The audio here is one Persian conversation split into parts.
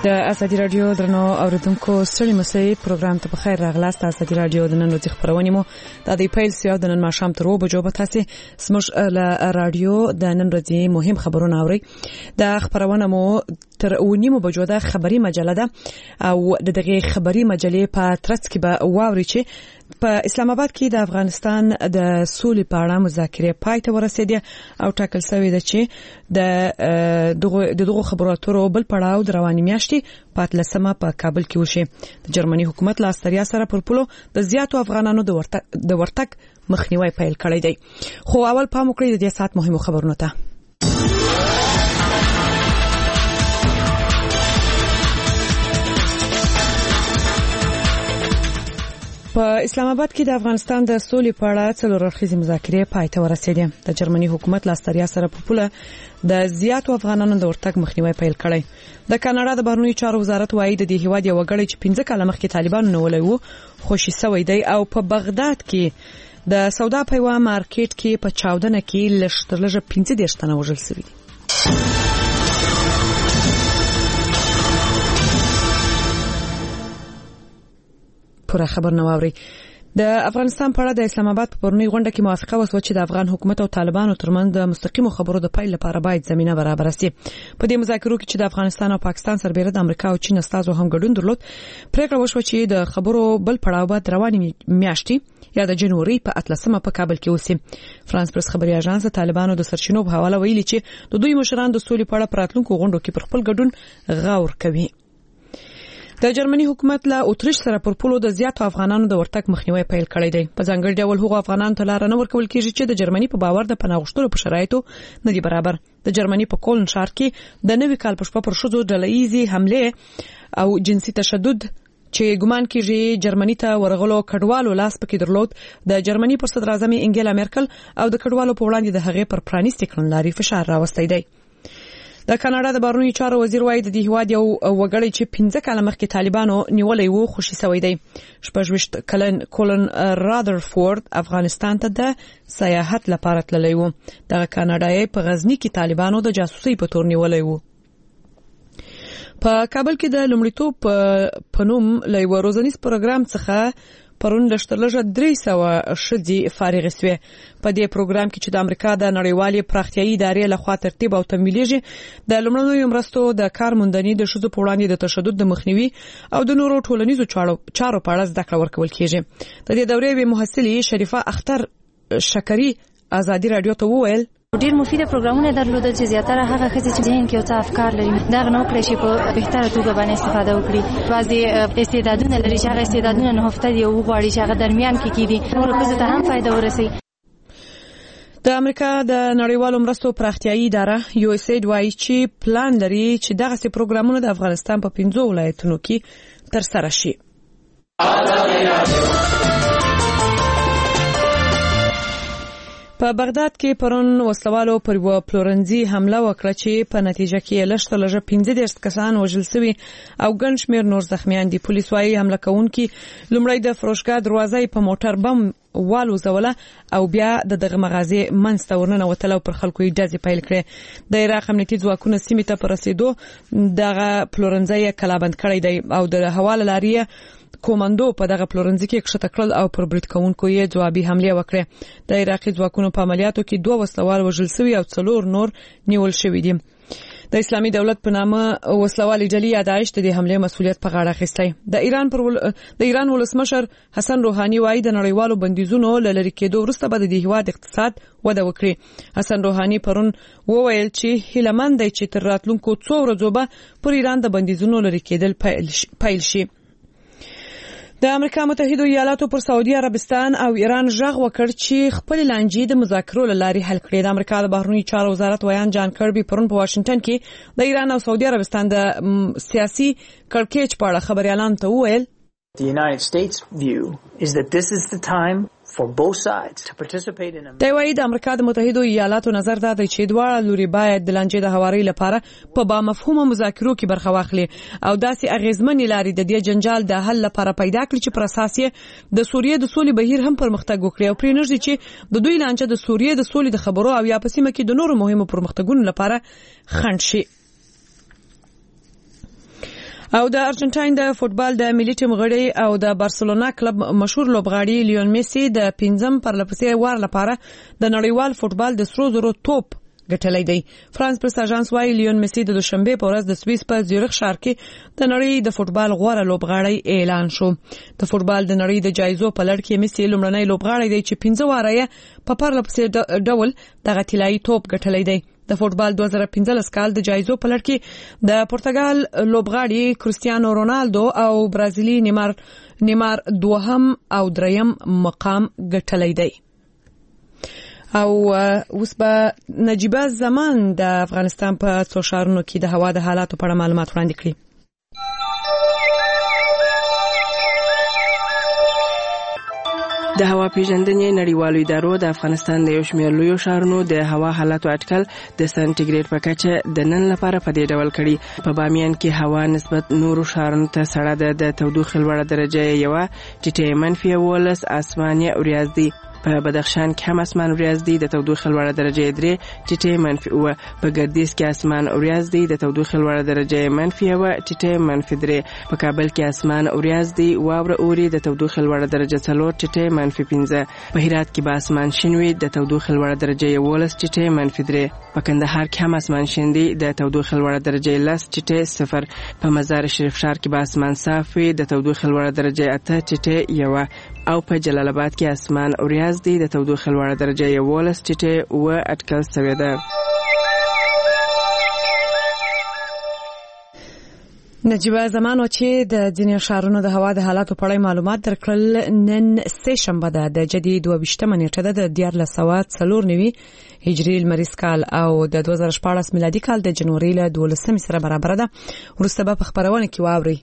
د ازادي رادیو درنو اوریدونکو ستړي مسئ پروګرام ته بخیر راغلاست. ازادي رادیو د نن ورځې خبرونه مو د دې پیل سیاو د نن ماښام تر 2 بجو به تاسو سمج له رادیو د نن ورځې مهم خبرونه اورئ. د خبرونه مو تر 9 بجو د خبري مجله ده او د دغه خبري مجلې په ترڅ کې به واوري چې په اسلام آباد کې د افغانستان د سولې په اړه مذاکرې پای ته ورسېدې او ټاکل شوی دی چې د دغه خبرو اترو بل پړاو د رواني میاشتې په 13 په کابل کې وشي. د جرمني حکومت له استریا سره پر پلو د زیاتو افغانانو د ورتګ مخنیوي پیل کړی دی. خو اول پام وکړئ د دې سات مهمو خبرونو ته. په اسلام آباد کې د افغانستان د سولې په اړه څلور اړخیزې مذاکرې پای ته ورسېدې. د جرمني حکومت له استریا سره په پوله د زیاتو افغانانو د ورتګ مخنیوي پیل کړی. د کاناډا د بهرنیو چارو وزارت وايي د دې هیواد یو غړی چې 15 کاله مخکې طالبانو نیولی و خوشي شوی دی او په بغداد کې د سودا پیوا مارکیټ کې په چاودنه کې لږ 15 تنه وژل شوي دي. پوره خبر نواوري. د افغانستان په اړه د اسلام آباد په پرونی غونډه کې موافقه وشوه چې د افغان حکومت او طالبانو ترمنځ د مستقیمو خبرو د پیل لپاره باید زمينه برابر شي. په دې مذاکرو کې چې د افغانستان او پاکستان سربېره د امریکا او چین استازو هم ګډون درلود، پریکړه وشوه چې د خبرو بل پړاو به رواني میاشتې یا د جنوري په 18 په کابل کې وسی. فرانس پریس خبري اژانس طالبانو د سرچینو په حواله ویلي چې د دوی مشران د سولې په اړه پراتلونکو غونډو کې پر خپل ګډون غور کوي. د جرمني حکومت له اتریش سره پر پولو د زیاتو افغانانو د ورتګ مخنیوي پیل کړی دی. په ځانګړي ډول هغو افغانانو ته لار نه ورکول کیږي چې د جرمني په باور د پناه غوښتلو په شرایطو نه دي برابر. د جرمني په کولن ښار کې د نوي کال په شپه پر ښځو ډله‌ایزې حمله او جنسي تشدد چې ګمان کیږي جرمني ته ورغلو کډوالو لاس پکې درلود. د جرمني پر صدر اعظم انګیلا مرکل او د کډوالو په وړاندې د هغې پر پرانیستي کړنلاري فشار راوستی دی. د کاناډا د بهرنیو چارو وزیر وايي د دې هیواد یو وګړی چې 15 کاله مخکې طالبانو نیولې وو خوشي شوی دی. 26 کلن کولن رادرفورد افغانستان ته د سیاحت لپاره تللی وو. د کاناډای په غزنی کې طالبانو د جاسوسي په تور نیولې وو. په کابل کې د لومړیتوب په نوم له یو روزنیز پروګرام څخه پرون لږ 300 شذي فارغ شوه. په دې پروګرام کې چې د امریکا د نړیوالې پراختیایي ادارې لخوا ترتیب او تمویلېږي د لومړنیو مرستو د کارموندنې د شذو په وړاندې د تشدد د مخنیوي او د نورو ټولنیزو چارو په اړه زده کړه ورکول کیږي. د دې دورې به محصلې شریفه اختر شکری ازادي رادیو ته وویل ډیر مفیده پروګرامونه درلودل چې زیاتره هغه خزې چې ذهن کې او څه افکار لري دا نو کړی شي په بهتره توګه باندې استفاده وکړي. بعضي استعدادونه لري چې هغه استعدادونه نه هفته دی او غواړي چې هغه درمیان کې کیدي نور خزې ته هم فائدہ ورسي. د امریکا د نړیوالو مرستو پراختیایي اداره USAID وايي چې پلان لري چې دغه سي پروګرامونه د افغانستان په 15 ولایتونو کې ترسره شي. په بغداد کې پرون وسلوالو پر یو پلورنځي حمله وکړه چې په نتیجه کې لږ 15 کسان وژل شوي او ګڼ شمېر نور زخمیان دي. پولیس وايي حمله کوونکي لومړی د فروشګاه دروازه په موټر بم والوزوله او بیا دغه مغازې منځ ته ورننوتل او پر خلکو یې ډزې پیل کړې. د عراق امنیتي ځواکونو سیمې ته پر رسیدو دغه پلورنځي کلابند کړی دی او د حواله لارې کوماندو په دغه پلورنځي کې کښته کړل او پر برید کوونکو یې ځوابي حمله وکړه. د عراقي ځواکونو په عملیاتو کې 2 وسلوال وژل شوي او 4 نور نیول شوي دي. د اسلامي دولت په نامه وسلوالي ډلې داعش د حمله مسؤلیت په غاړه اخیستی. د ایران ولسمشر حسن روحاني وايي د نړیوالو بندیزونو لری کېدو وروسته به د هیواد اقتصاد وده وکړي. حسن روحاني پرون وویل چې هیلمن دی چې تر راتلونکو 2 ورځو به پر ایران د بندیزونو لری کېدل پیل شي. د امریکا متحده ایالاتو پر سعودي عربستان او ایران ژغ وکړ چې خپل لانجې د مذاکرو لاري حل کړي. د امریکا د بهرنیو چارو وزارت ویان جان کربي پرون په واشنگټن کې د ایران او سعودي عربستان د سیاسي کړکېچ په اړه خبريالانو ته وویل The United States view is that this is the time for both sides to participate in a د امریکا د متحده ایالاتو نظر دا دی چې دواړه لوري باید د لانجې د هواري لپاره په با مفهومه مذاکرو کې برخه واخلي او داسې اغیزمنې لارې د دې جنجال د حل لپاره پیدا کړي چې پر اساس یې د سوریې د سولې بهیر هم پرمختګ وکړي او پرې نږدې چې د دوی لانجه د سوریې د سولې د خبرو او یا په سیمه کې د نورو مهمو پرمختګونو لپاره خنډ شي. او د ارجنټاین د فوتبال د ملي ټیم غړي او د بارسلونا کلب مشهور لوبغاړي لیون میسي د 5م پرلپسې وار لپاره د نړیوال فوتبال د سرو زرو توپ ګټلې دی. فرانس پریس اژانس وايي لیون میسي د دوشنبه په ورځ د سویس په زیورخ ښار کې د نړۍ د فوتبال غوره لوبغاړی اعلان شو. د فوتبال د نړۍ د جایزو په لړ کې میسي لومړنی لوبغاړی دی چې 15 واره یې په پرلپسې ډول دغه طلایي توپ ګټلې دی. د فوتبال 2015 کال د جایزو په لړ کې د پرتګال لوبغاړي کریستیانو رونالدو او برازیلي نیمار دوهم او دریم مقام ګټلې دی. او اوس به نجیبه زمان د افغانستان په څو ښارونو کې د هوا د حالاتو په اړه معلومات وړاندې کړي. د هوا پیژندنې نړیوالو ادارو د افغانستان د یو شمېر لویو ښارونو د هوا حالاتو اټکل د سانټیګریډ په کچه د نن لپاره په دې ډول کړي. په بامیان کې هوا نسبت نورو ښارونو ته سړه ده. د تودوخې لوړه درجه یې 1 ټیټه -11 آسماني وریځ دي. په بدخشان کې هم اسمان وریځ دی. د تودوخې لوړه درجه 3 ټیټه -9. په ګردیز کې اسمان وریځ دی. د تودوخې لوړه درجه -1 ټیټه -3. په کابل کې اسمان وریځ دی. واوره اوري. د تودوخې لوړه درجه 4 ټیټه -5. په هرات کې به اسمان شین وي. د تودوخې لوړه درجه 11 ټیټه -3. په کندهار کې هم اسمان شین دی. د تودوخې لوړه درجه 10 ټیټه 0. په مزار شریف ښار کې به اسمان صاف وي. د تودوخې لوړه درجه 8 ټیټه 1. او په جلال آباد کې اسمان وریځ دی. د تودوخې لوړه درجه 11 ټیټه 9 اټکل شوې ده. نجیبه زمانو چې د ځینې ښارونو د هوا د حالاتو په اړه معلومات درکړل. نن سه شنبه ده د جدید 22 نیټه ده د 1404 هجری لمریز کال او د 2014 میلادي کال د جنوري له 12 سره برابر ده. وروسته به په خبرونه کې واوري.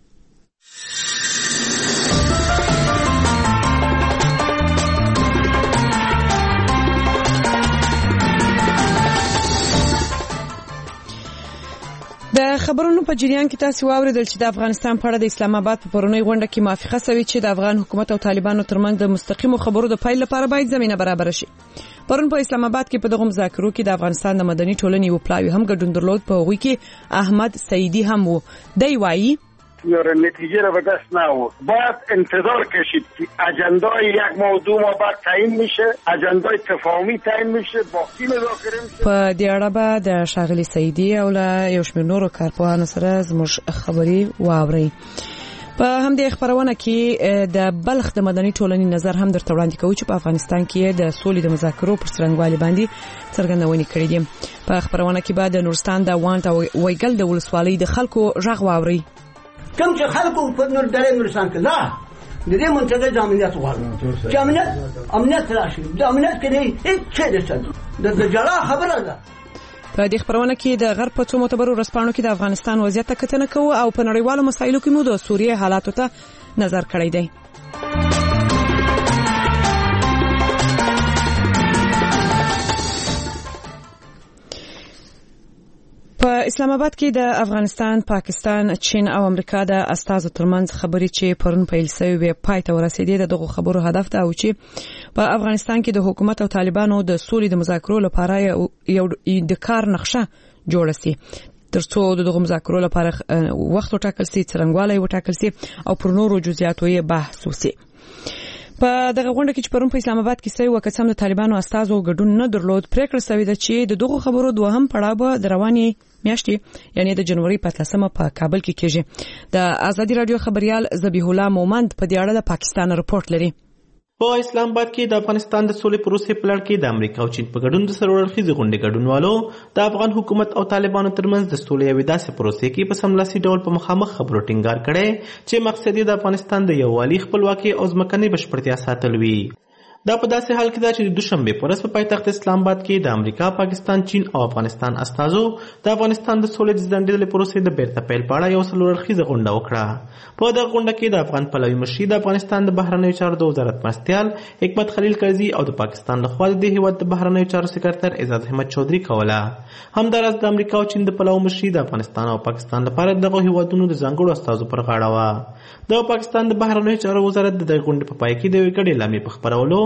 د خبرونو په جریان کې تاسو واوریدل چې د افغانستان په اړه د اسلام آباد په پرونی غونډه کې موافقه شوې چې د افغان حکومت او طالبانو ترمنځ د مستقیمو خبرو د پیل لپاره باید زمينه برابر شي. پرون په اسلام آباد کې په دغه مذاکرو کې د افغانستان د مدني ټولنې یو پلاوی هم ګډون درلود. په هغوی کې احمد سعیدی هم وو. دی وایي یا نتیجه را به دست نآورد. باید انتظار کشید که اجندای یک موضوع ما بعد تعیین میشه، اجندای تفاهمی تعیین میشه، باقی مذاکره میشه. په دې اړه به د ښاغلي سعیدی او له یو شمېر نورو کارپوهانو سره زموږ خبري واورئ. په همدې خبرونه کې د بلخ د مدني ټولنې نظر هم درته وړاندې کوو چې په افغانستان کې د سولې د مذاکرو پر څرنګوالي باندې څرګندونې کړې دي. په خبرونه کې به د نورستان د وانټ او ویګل د ولسوالۍ د خلکو غږ واورئ. کوم چې خلکو په نور درې نورستان کې لا د دې منطقې د امنیت غواړي چې امنیت راشي. د امنیت کې هیڅ څه نشته. د جلا خبره ده. په دې خبرونه کې د غرب په څو معتبرو ورځپاڼو کې د افغانستان وضعیت ته کتنه کوو او په نړیوالو مسایلو کې مو د سوریه حالاتو ته نظر کړی دی. په اسلام آباد کې د افغانستان، پاکستان، چین او امریکا د استازو ترمنځ خبرې چې پرون پیل شوې پای ته ورسېدې. دغه خبرو هدف دا و چې په افغانستان کې د حکومت او طالبانو د سولې د مذاکرو لپاره یو د کار نقشه جوړه شي ترڅو دغه مذاکرو لپاره وخت وټاکل شي، څرنګوالی وټاکل شي او پر نورو جزئیاتو یې بحث وشي. په دغه غونډه کې چې پرون په اسلام آباد کې سوي وکڅم د طالبانو استازو ګډون نه درلود. پریکړه شوې ده چې د دغه خبرو دوهم پړاو به د رواني میاشتې یعنی د جنوري په 13 په کابل کې کېږي. د ازادي رادیو خبريال ذبیح الله مومند په دې اړه د پاکستان رپورت لري. په اسلام آباد کې د افغانستان د سولې پروسې په لړ کې د امریکا او چین په ګډون د سرور اړخیزې غونډې ګډونوالو د افغان حکومت او طالبانو ترمنځ د سولې یوې داسې پروسې کې په سملاسي ډول په مخامخ خبرو ټینګار کړی چې مقصد یې د افغانستان د یووالي، خپلواکۍ او ځمکنۍ بشپړتیا ساتل وي. دا په داسې حال کې ده چې د دوشنبه په ورځ په پایتخت اسلام آباد کې د امریکا، پاکستان، چین او افغانستان استازو د افغانستان د سولې د ځنډېدلې پروسې د بیرته پیل په اړه یو څلور اړخیزه غونډه وکړه. په دغه غونډه کې د افغان پلوي مشر د افغانستان د بهرنیو چارو د وزارت مرستیال حکمت خلیل کرزي او د پاکستان لخوا د هیواد د بهرنیو چارو سکرټر اعزاز احمد چودھری کوله. همداراز د امریکا او چین د پلوي مشر د افغانستان او پاکستان لپاره دغه هیوادونو د ځانګړو استازو پر غاړه و. د پاکستان د بهرنیو چارو وزارت د غونډې په پای کې د یوې ګډې اعلامیې په خپرولو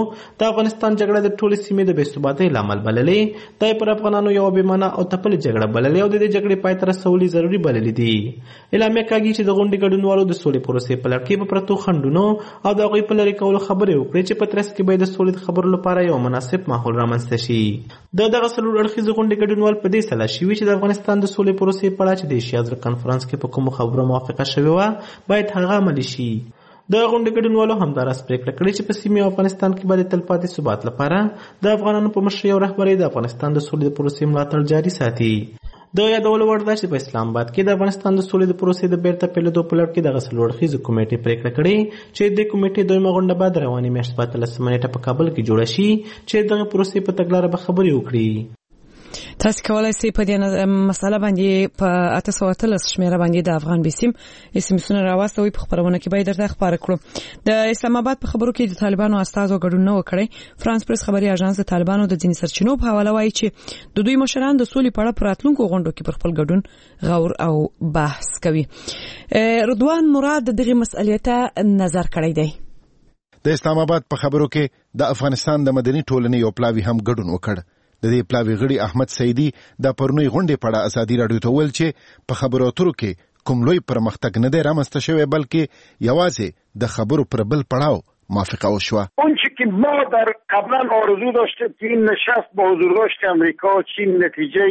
د افغانستان جګړه د ټولې سیمې د بې ثباتۍ لامل بللې. دا پر افغانانو یو بې معنا او تپلې جګړه بللې او د دې جګړې پای ته رسول ضروري بللې دي. اعلامیه کاږي چې د غونډې ګډونوالو د سولې پروسې په لړ کې په پرتو خنډونو او د هغوی په لرې کولو خبرې وکړي چې په ترڅ کې باید د سولې د خبرو لپاره یو مناسب ماحول رامنځته شي. دغه څلور اړخیزې غونډې ګډونوال په دې سلا شوي چې د افغانستان د سولې پروسې په اړه چې د ایشیا زر کنفرانس کې په کومو خبرو موافقه شوې وه باید هغه عملي شي. د غونډې ګډونوالو همداراز پرېکړه کړې چې په سیمې او افغانستان کې باید تلپاتې ثبات لپاره د افغانانو په مشرۍ او رهبرۍ د افغانستان د سولې د پروسې ملاتړ جاري ساتي. د یادولو وړ ده چې په اسلام آباد کې د افغانستان د سولې د پروسې د بیرته پیلېدو په لړ کې دغه څلور اړخیزه کمیټې پرېکړه کړې چې د کمیټې دویمه غونډه به د روانې میاشتې په 13 نیټه په کابل کې جوړه شي چې دغه پروسې په تګلاره به خبرې وکړي. تاسو کولای شئ په دې مسله باندې په 813 شمیره باندې د افغان بیسیم اسمسونه راوستوي. په خبرونه کې باید درته خبر کړو. د اسلام آباد په خبرو کې د طالبانو استازو ګډون نه وکړي. فرانس پریس خبري اژانس د طالبانو د ځینې سرچینو په حواله وایي چې د دوی مشران د سولې په اړه پراتلونکو غونډو کې پر خپل ګډون غور او بحث کوي. رضوان مراد دغه مسئلې ته نظر کړی دی. د اسلام آباد په خبرو کې د افغانستان د مدني ټولنې یو پلاوی هم ګډون وکړ. د دې پلاوی غړي احمد سیدی د پرونی غونډې په اړه ازادي رادیو ته ویل چې په خبرو اترو کې کوم لوی پرمختګ نه دی رامنځته شوی بلکې یوازې د خبرو پر بل پړاو موافقه وشوه. اونچه که ما در قبلا آرزو داشتیم که این نشست با حضور داشت امریکا و چین نتیجه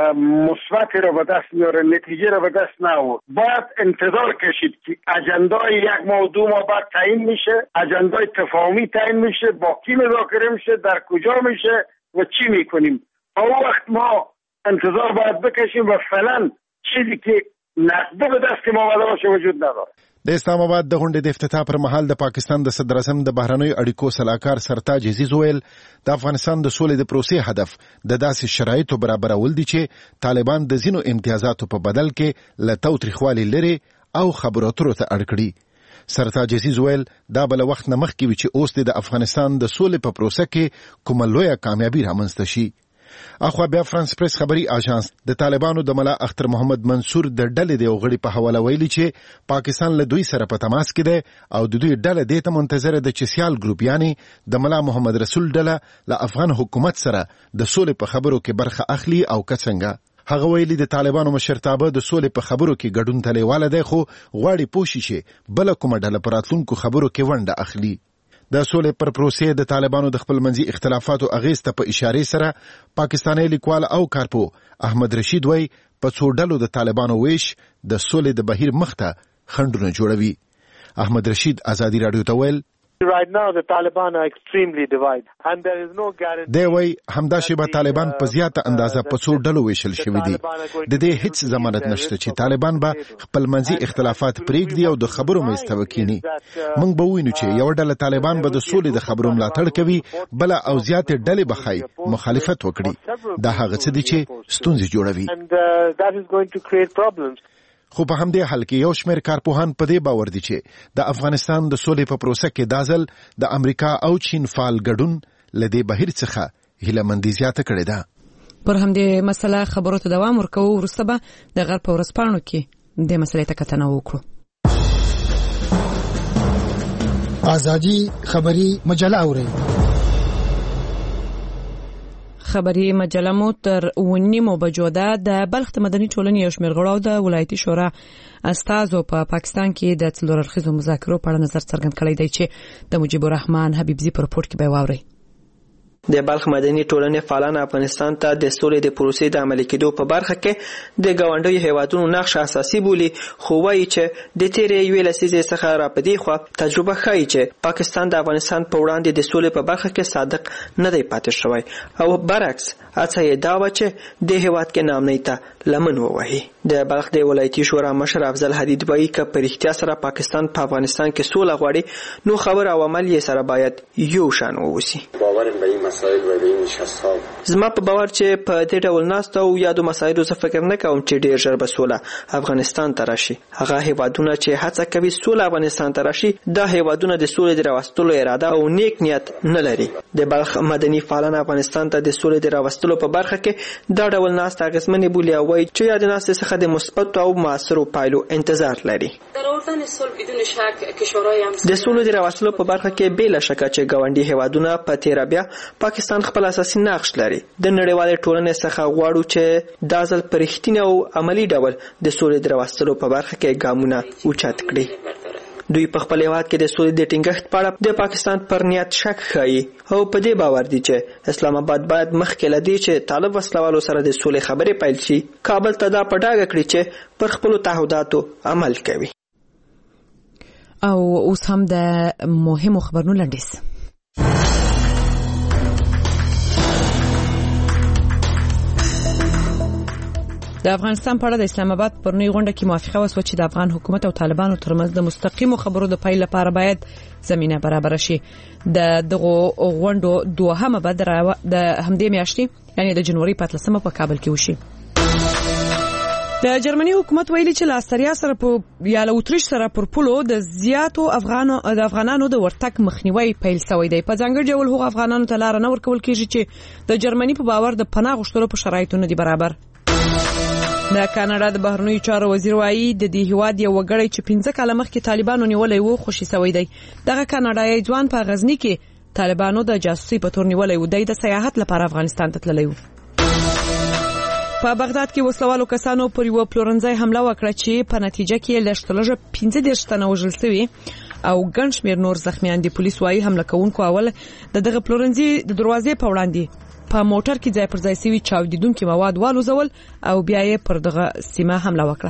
مثبت را به دست میاره، نتیجه را به دست نآورد. باید انتظار کشید که اجندای 1 ماه 2 ماه بعد تعیین میشه، اجندای تفاهمی تعیین میشه، با کی مذاکره میشه، در کجا میشه و چی میکنیم. اون وقت ما انتظار باید بکشیم و فعلا چیزی که نقده به دست ما اومده باشه وجود نداره. د اسلام آباد د غونډې د افتتاح پر مهال د پاکستان د صدر اعظم د بهرنیو اړیکو سلاکار سرتاج عزیز ویل د افغانستان د سولې د پروسې هدف د داسې شرایطو برابرول دي چې طالبان د ځینو امتیازاتو په بدل کې له تاوتریخوالي لري او خبرو اترو ته اړ کړي. سرتاج عزیز ویل دا بل وخت نه مخکې وي چې اوس د افغانستان د سولې په پروسه کې کومه لویه کامیابي رامنځته شي. اخوا بیا فرانس پریس خبري اژانس د طالبانو د ملا اختر محمد منصور د ډلې د غړي په حواله ویلي چې پاکستان له دوی سره په تماس کې ده او د دوی ډله د ته منتظر د چسیال ګروپ یعنی د ملا محمد رسول ډله له افغان حکومت سره د سولې په خبرو کې برخه اخلي او کڅنګه. هغه ویلي د طالبانو مشرتابه د سولې په خبرو کې ګډون ته لیواله دی خو غواړي پوه شي چې بله کومه ډله په راتلونکو خبرو کې ونډه اخلي. د سولې پر پروسې د طالبانو د خپل منځي اختلافاتو اغیز ته په اشارې سره پاکستاني لیکوال او کارپو احمد رشید وای په څو ډلو د طالبانو ویش د سولې د بهیر مخته خنډونه جوړوي. احمد رشید ازادي رادیو ته ویل Right now the Taliban are extremely divided and there is no guarantee. دی وای همدا شی طالبان په زیاته اندازه په څو ډلو ویشل شوی دي. د دې هیڅ ضمانت نشته چې طالبان به خپل منځي اختلافات پرېږدي او د خبرو مېسته وکینی. موږ به وینو چې یو ډله طالبان به د سولې د خبرو ملاتړ کوي بل او زیاتې ډلې به خای مخالفت وکړي. دا هغه څه دي چې ستونزې جوړوي. And that is going to create problems. خو په همدې حال کې یو شمېر کارپوهان په دې باور دي چې د افغانستان د سولې په پروسه کې دا ځل د امریکا او چین فعال ګډون له دې بهیر څخه هیلهمندي زیاته کړې ده. پر همدې مسله خبرو ته دوام ورکوو. وروسته به د غرب په ورځپاڼو کې د مسلې ته کتنه وکړو. ازادي خبري مجله اوري. خبري مجله مو تر 9 بجو ده. د بلخ مدني ټولنې یو شمېر غړو د ولایتي شورا استازو په پاکستان کې د څلور اړخیزو مذاکرو په اړه نظر څرګند کړی دی چې د مجيب الرحمن حبیبزي په رپورټ کې به واوري. د بلخ مدني ټولنې فعالان افغانستان ته د سولې د پروسې د عملي کېدو په برخه کې د ګاونډیو هیوادونو نقش اساسي بولي خو وایي چې د تیرې یوې لسیزې څخه راپدې خو تجربه ښایي چې پاکستان د افغانستان په وړاندې د سولې په برخه کې صادق نه دی پاتې شوی او برعکس هڅه یې دا وه چې د هیواد کې نامنۍ ته لمن ووهي. د بلخ د ولایتي شورا مشر افضل حدید وایي که په رښتیا سره پاکستان په افغانستان کې سوله غواړي نو خبر او عمل یې سره باید یو شان واوسي. مسائل و به این نشست‌ها. زما په باور چې په دې ډول ناست او یادو مسایلو څه فکر نه کوم چې ډیر ژر به سوله افغانستان ته راشي. هغه هیوادونه چې هڅه کوي سوله افغانستان ته راشي دا هیوادونه د سولې د راوستلو اراده او نیک نیت نه لري. د بلخ مدني فعالان افغانستان ته د سولې د راوستلو په برخه کې دا ډول ناست اغیزمنې بولي او وایي چې یاد ناست څخه د مثبت او موثرو پایلو انتظار لري. د سولې د راوستلو په برخه کې بلا شک چې ګاونډي هیوادونه په تیر بیا پاکستان خپل اساسي نقش لري. د نړیوالې ټولنې څخه غواړو چې دا ځل په رښتینې او عملی ډول د سولې د راوستلو په برخه کې ګامونه اوچت کړي. دوی په خپل هیواد کې د سولې د ټینګښت په اړه د پاکستان پر نیت شک ښيي او په دې باور دي چې اسلام آباد باید مخکې له دې چې طالب وسلوالو سره د سولې خبرې پیل شي کابل ته دا په ډاګه کړي چې پر خپلو تعهداتو عمل کوي. او اوس هم د مهمو خبرونو لنډیز. د افغانستان په اړه د اسلام آباد پرونی غونډه کې موافقه وشوه چې د افغان حکومت او طالبانو ترمنځ د مستقیمو خبرو د پیل لپاره باید زمينه برابر شي. دغه غونډه دوهمه به د همدې میاشتې یعنی د جنوري 15 په کابل کې وشي. د جرمني حکومت ویلي چې لاستریا سره په یا له اتریش سره پر پولو د زیاتو افغانانو د ورتک مخنیوي پیل شوی دی. په ځانګړي ډول هغو افغانانو ته لار نه ورکول کیږي چې د جرمني په باور د پناه غوښتلو په شرایطو نه دي برابر. د کاناډا د بهرنیو چارو وزیر وایي د دې هیواد یو وګړی چې 15 کاله مخکې طالبانو نیولې وو خوشي شوی دی. دغه کاناډایي ځوان په غزنی کې طالبانو د جاسوسي په تور نیولې و د سیاحت لپاره افغانستان ته تللی و. په بغداد کې وسلوالو کسانو پر یو پلورنځي حمله وکړه چې په نتیجه کې لږترلږه 15 تنه وژل شوي او ګڼ شمېر نور زخمیان دي. پولیس وایي حمله کوونکو اول دغه پلورنځي د دروازې په وړاندې په موټر کې ځای پر ځای سوي چاودیدونکي مواد والوزول او بیا یې پر دغه سیمه حمله وکړه.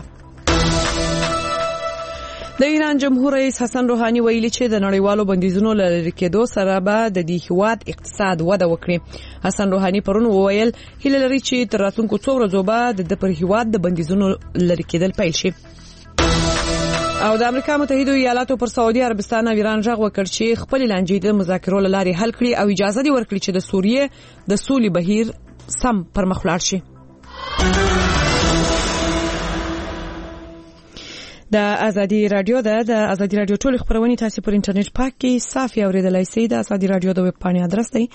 د ایران جمهور رئیس حسن روحاني ویلي چې د نړیوالو بندیزونو لری کېدو سره به د دې هیواد اقتصاد وده وکړي. حسن روحاني پرون وویل هیله لري چې تر راتلونکو څو ورځو به د پر هیواد د بندیزونو لری کېدل پیل شي. او د امریکا متحده ایالاتو پر سعودي عربستان او ایران ژغ وکړ چې خپل لانجې د مذاکرو لارې حل کړي او اجازه دي ورکړي چې د سوریه د سولې بهیر سم پر مخ لاړ شي. د ازادي رادیو ټول خبرونه تاسو پر انټرنیټ پاک کې صافي اوریدلای شئ. د ازادي رادیو د ویب پاڼې ادرس دی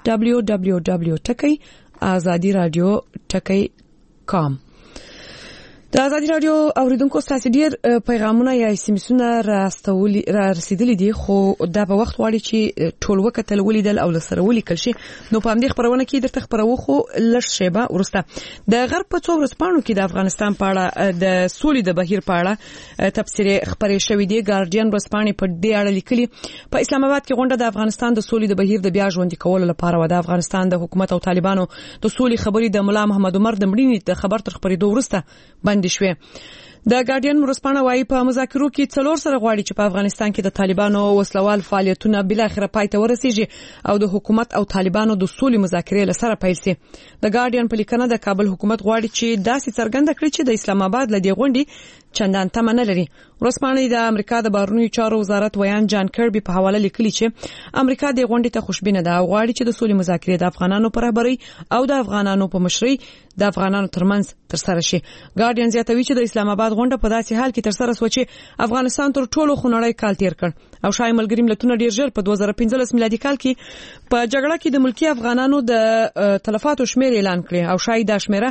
www.azadiradio.com. د ازادي رادیو اوریدونکو تاسو ډیر پیغامونه یا اسمسونه رسیدلي دي خو دا په وخت غواړي چې ټول وکتل ولیدل او لسره ولیکل شي. نو په همدې خبرونه کې درته خبرو خو لږ شیبه ورسته د غرب په څو ورځپاڼو کې د افغانستان په اړه د سولې د بهیر په اړه تفسیر خبرې شوې دي. ګارډین ورځپاڼې په دې اړه لیکلي په اسلام آباد کې غونډه د افغانستان د سولې د بهیر د بیا ژوندۍ کولو لپاره و. د افغانستان د حکومت او طالبانو د سولې خبرې د مولا محمد عمر د مړینې د خبر تر خبرېدو وروسته شوه. د ګارډین ورځپاڼه وايي په مذاکرو کې څلور سره غواړي چې په افغانستان کې د طالبانو وسلوال فعالیتونه بل اخر پای ته ورسیږي او د حکومت او طالبانو د سولې مذاکرې لسره پیل شي. د ګارډین په لیکنه د کابل حکومت غواړي چې داسې څرګنده کړي چې د اسلام آباد لدی غونډې چندان تمه نه لري. ورځپاڼه د امریکا د بهرنیو چارو وزارت ویان جان کربي په حواله لیکلي چې امریکا د غونډې ته خوشبینه ده او غواړي چې د سولې مذاکرې د افغانانو پر رهبرۍ او د افغانانو په مشرۍ د افغانانو ترمنځ ترسره شي. ګارډین زیاتوي چې د اسلام آباد غونډه په داسې حال کې ترسره شوه چې افغانستان تر ټولو خونړی کال تیر کړ او شای ملګری ملتونه ډیر ژر په 2015 میلادي کال کې په جګړه کې د ملکی افغانانو د تلفاتو شمیر اعلان کړ او شای د شمیره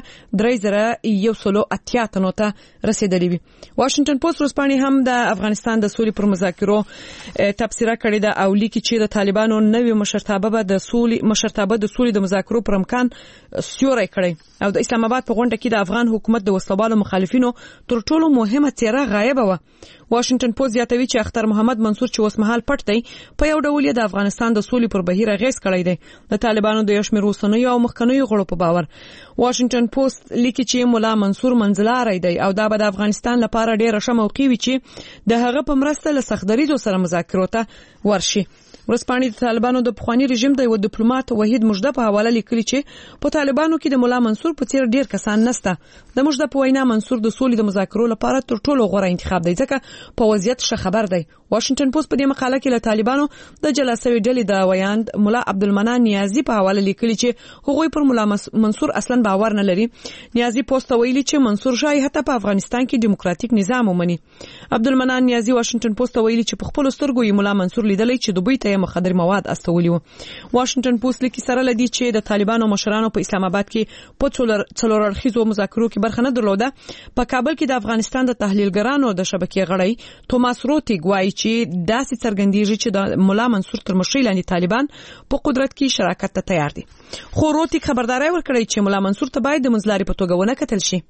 3180 تنو ته رسیدلی وي. واشنگټن پوسټ ورځپاڼې هم د افغانستان د سولې پر مذاکرو تبصره کړې ده او لیکي چې د طالبانو نوې مشرتابه د سولې د مذاکرو پر امکان سیوری کړی او د اسلام آباد په غونډه کې د افغان حکومت د وسلوالو مخالفینو تر ټولو مهمه څیره غایب و. واشنگټن پوسټ زیاتوي چې اختر محمد منصور چې اوس مهال پټ دی په یو ډول د افغانستان د سولې پر بهیر غیس کړی دی د طالبانو د یشمیر اوسنیو او مخکنیو غړو په باور. واشنگټن پوسټ لیکي چې مولا منصور منځلاری دی او دا به د افغانستان لپاره ډېر ښه موقع وي چې د هغه په مرسته له سختدریزو سره مذاکرو ته ورشي. ورځپاڼې د طالبانو د پخوانی رژیم د یو ډیپلوماټ وحید مجده په حواله لیکلي چې په طالبانو کې د مولا منصور په څیر ډیر کسان نشته. د مجده په وینا منصور د سولې د مذاکرو لپاره تر ټولو غوره انتخاب دی ځکه په وضعیت ښه خبر دی. واشنگټن پوسټ په دې مقاله کې له طالبانو د جلا شوی ډلې د ویاند مولا عبدالمنان نیازی په حواله لیکلي چې هغوی پر مولا منصور اصلا باور نه لري. نیازی پوسټ ویلي چې منصور شاه حتی په افغانستان کې دیموکراتیک نظام ومني. عبدالمنان نیازی واشنگټن پوسټ ویلي چې په خپل سترګو یې مولا منصور لیدلی چې دوبۍ ته مخدر مواد استولي وو. واشنگټن پوسټ لیکي سره لدی چې د طالبانو مشرانو په اسلام آباد کې په څلور اړخیزو مذاکرو کې برخه نه درلوده. په کابل کې د افغانستان د تحلیلګرانو د شبکې غړی توماس روتیګ وایي چې داسې څرګندېږي چې د مولا منصور تر مشرۍ لاندې طالبان په قدرت کې شراکت ته تیار دي. خو روتیګ خبرداري ورکړی چې مولا منصور ته باید د منځلارۍ په توګه ونه کتل شي.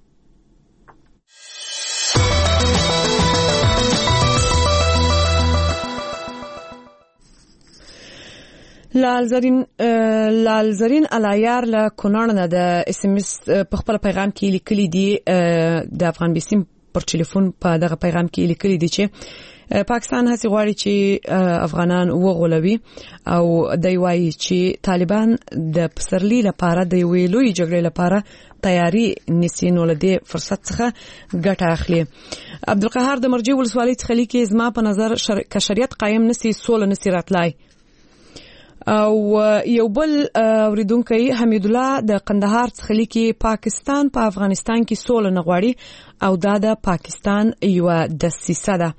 لالزرین علایار له کونړ نه د اس ام اس په خپل پیغام کې لیکلي دي د افغان بیسیم پر ټلیفون په دغه پیغام کې لیکلي دي چې پاکستان هڅه غواړي چې افغانان وغولوي او دوی وایي چې طالبان د پسرلی لپاره د یوې لوی جګړې لپاره تیاری نیسي نو له دې فرصت څخه ګټه اخلي. عبدالقهار د مرجع ولسوالۍ څخه لیکي زما په نظر شریعت قائم نسی سول نسی راتلای. او یو بل اوریدونکو حمید الله د قندهار څخه لیکي پاکستان په افغانستان کې سول نه غواړي او دا د پاکستان یو دسیسه ده.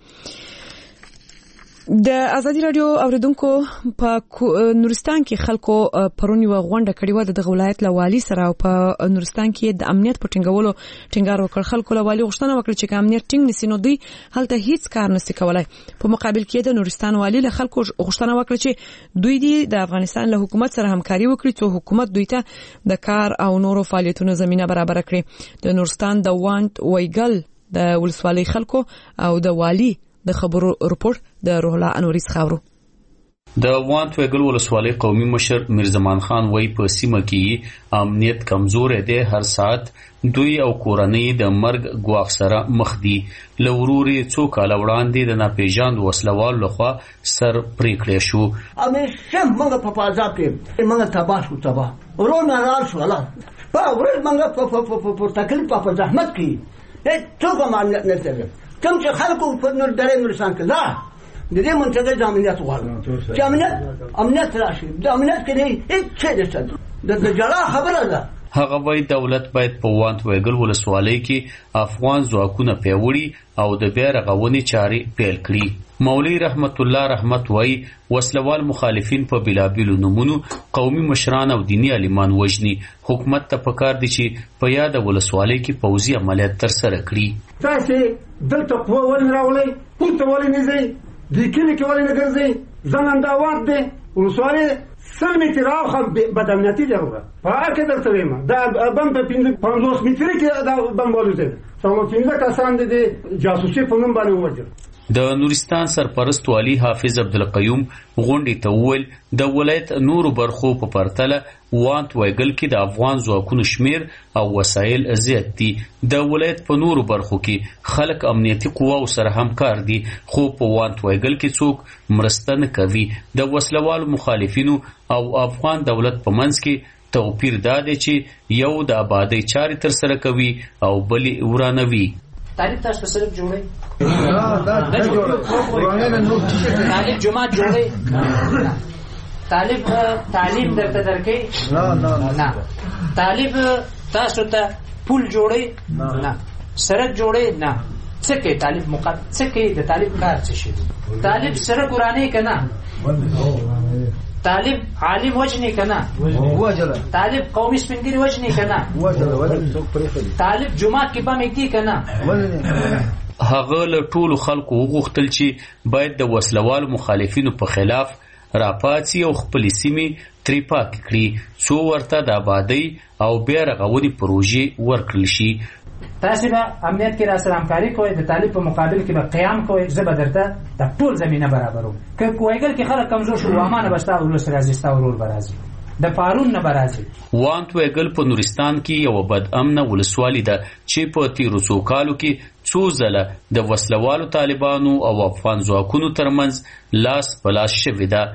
د ازادي رادیو اوریدونکو په نورستان کې خلکو پرونی و غونډه کړې و د ولایت له والی سره او په نورستان کې د امنیت په ټینګولو ټینګار وکړ. خلکو له والی غوښتنه وکړه چې امنیت ټینګ نسی نو دوی هلته هیڅ کار نشي کولای. په مقابل کې د نورستان والی له خلکو غوښتنه وکړه چې دوی د افغانستان له حکومت سره همکاري وکړي څو حکومت دوی ته د کار او نورو فعالیتونو زمينه برابر کړي. د نورستان د وانت ویګل د ولسوالۍ خلکو او د والی د خبرو رپورت د روح الله انوریس خاورو. د وانت ویګل ولسوالۍ قومي مشر میرزمان خان وای په سیمه کې امنیت کمزور دی. هر ساعت دوی او کورنۍ د مرګ ګواښ سره مخ دي. لوروري څو کال وړاندې د ناپېژاند وسلوال لخوا سر پرې کړی شو. همیشه موږ په فضا کې موږ تباه شو ورونه رال شو الله په ورځ موږ په تکلیف په زحمت کې څوک امنیت نه لري. کوم چې خلکو په نور درې نورستان کې دا د دې منطقې د امنیت غواړي چې امنیت راشي. د امنیت کې نه هیڅ څه نشته. د جلا خبره ده. هغه وایي دولت باید په وانت ویګل ولسوالۍ کې افغان ځواکونه پیاوړي او د بیا رغونې چارې پیل کړي. مولوی رحمت الله رحمت وایي وسلوال مخالفین په بلابلو نمونو قومي مشران او دینی عالمان وژني. حکومت ته پکار دي چې په یاد ولسوالۍ کې پوځي عملیات ترسره کړي. تاسو دلته قوه ولې راولئ؟ پورته ولې نه ځئ؟ دې کلي کې ولې نه ګرځئ؟ زننداوات دی ولسوالۍ 100 متره راوخه بدامنیتي دی. په هر کې درته وایم دا بم په 50 متره کې دا بم والوځي. څلور 15 کسان دي جاسوسي په نوم باندې ووژل. د نورستان سرپرست والی حافظ عبدالقیوم غونډې ته وویل د ولایت نورو برخو په پرتله وانت ویګل کې د افغان ځواکونو شمیر او وسایل زیات دي. د ولایت په نورو برخو کې خلک امنیتي قواو سره همکار دي خو په وانت ویګل کې څوک مرسته نه کوي. د وسلوالو مخالفینو او افغان دولت په منځ کې توپیر دا دی چې یو د آبادی چارې ترسره کوي او بل ورانوي. طالب تاسو په سره جوړي طالب جماعت جوړي طالب درته درکې نه طالب تاسو ته پول جوړي نه سرک جوړي نه څه کې طالب مقدس څه کې د طالب کار څه شي. طالب سرک ورانه کنه طالب عالم وجنی کنا طالب قومي سپنګری وجنی کنا طالب جمعه کې پامېږي کنا. هغه له ټولو خلکو وغوښتل چې باید د وسلوالو مخالفینو په خلاف راپاتسي او خپل سیمې ترې پاک کړي څو ورته د آبادی او بیا رغونې پروژې ورکړل شي. تاسو به امنیت کې را سره همکاري کوئ د طالب په مقابل کې به قیام کوئ. زه به درته د ټول زمینه برابروم. که کویګل کې خلک کمزور شو وامانه بستا ولس راځي ستا ورور برازي د پارون نه برازي. وانت ویګل په نورستان کې یو بد امنه ولسوالي ده چې په تیرو څو کالو کې څو ځله د وسلوالو طالبانو او افغان ځواکونو ترمنځ لاس په لاس شوې ده.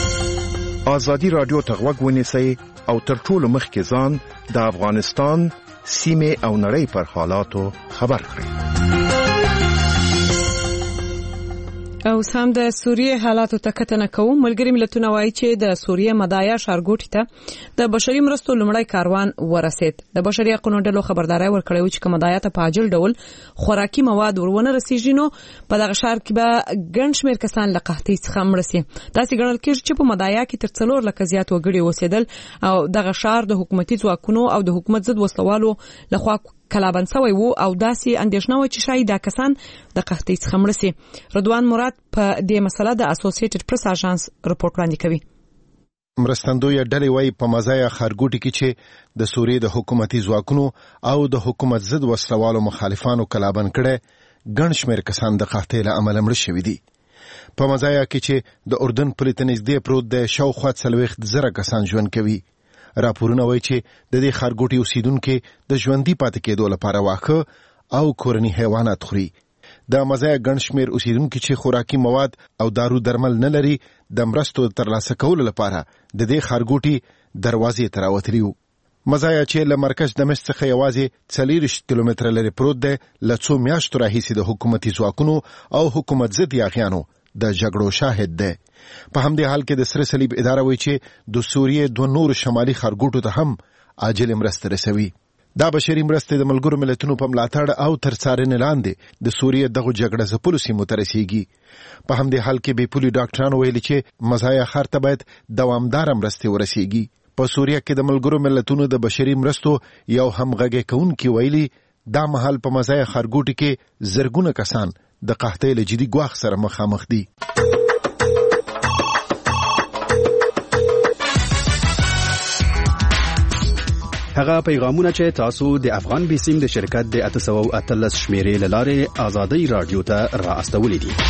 ازادي رادیو ته غوږ ونیسئ او تر ټولو مخکې ځان د افغانستان سیمه او نړۍ پر حالاتو خبر کړي. او سم د سوریه حالاتو ته کتنه کوم. ملګری ملتونه وایي چې د سوریه مدایا ښارګوټي ته د بشري مرستو لومړی کاروان ورسید. د بشري حقوقو ډلو خبرداري ورکړې چې مدایا ته په عاجل ډول خوراکي مواد ورونه رسیږي نو په دغه ښار کې به ګڼ شمېر کسان له قحطۍ څخه مړ شي. داسې ګڼل کېږي چې په مدایا کې تر 4 لکه زیات وګړي اوسېدل او دغه ښار د حکومتي ځواکونو او د حکومت ضد وسلوالو لخوا کلابند شوی وو او داسې اندېښنه و چې شاید دا کسان د قحطۍ څخه مړ شي. رضوان مراد په دې مسله د اسوسییټډ پریس اژانس رپورټ وړاندې کوي. مرستندوی ډلې وایي په مزایا ښارګوټي کې چې د سوریې د حکومتي ځواکونو او د حکومت ضد وسلوالو مخالفانو کلابند کړي ګڼ شمېر کسان د قحطۍ له امله مړه شوي دي. په مزایا کې چې د اردن پولې ته نږدې پروت دی شاوخوا 40,000 کسان ژوند کوي. راپورونه وایي چې د دې ښارګوټي اوسیدونکو د ژوندۍ پاتې کېدو لپاره واښه او کورني حیوانات خوري. د مزایا ګڼ شمېر اوسیدونکو چې خوراکي مواد او دارو درمل نه لري د مرستو ترلاسه کولو لپاره د دې ښارګوټي دروازې ته راوتلي وو. مزایا چې له مرکز دمشق څخه یوازې 40 کیلومتره لرې پروت دی له څو میاشتو راهیسې د حکومتي ځواکونو او حکومت ضد یاغیانو د جګړو شاهد دی. په همدې حال کې د سره صلیب اداره وایي چې د سوریې 2 نور شمالي ښارګوټو ته هم عاجل مرسته رسوي. دا بشري مرستې د ملګرو ملتونو په ملاتړ او تر څارنې لاندې د سوریې دغه جګړه ځپلو سیمو ته رسیږي. په همدې حال کې بې پولي ډاکټرانو ویلي چې مزایا ښار ته باید دوامداره مرستې ورسیږي. په سوریه کې د ملګرو ملتونو د بشري مرستو یو همغږی کوونکی ویلي دا مهال په مزایا ښارګوټي کې زرګونه کسان د قحطۍ له جدي ګواښ سره مخامخ دي. هغه پیغامونه چې تاسو د افغان بیسیم د شرکت د 813 شمیرې لاره آزادۍ رادیو ته را استولې دي.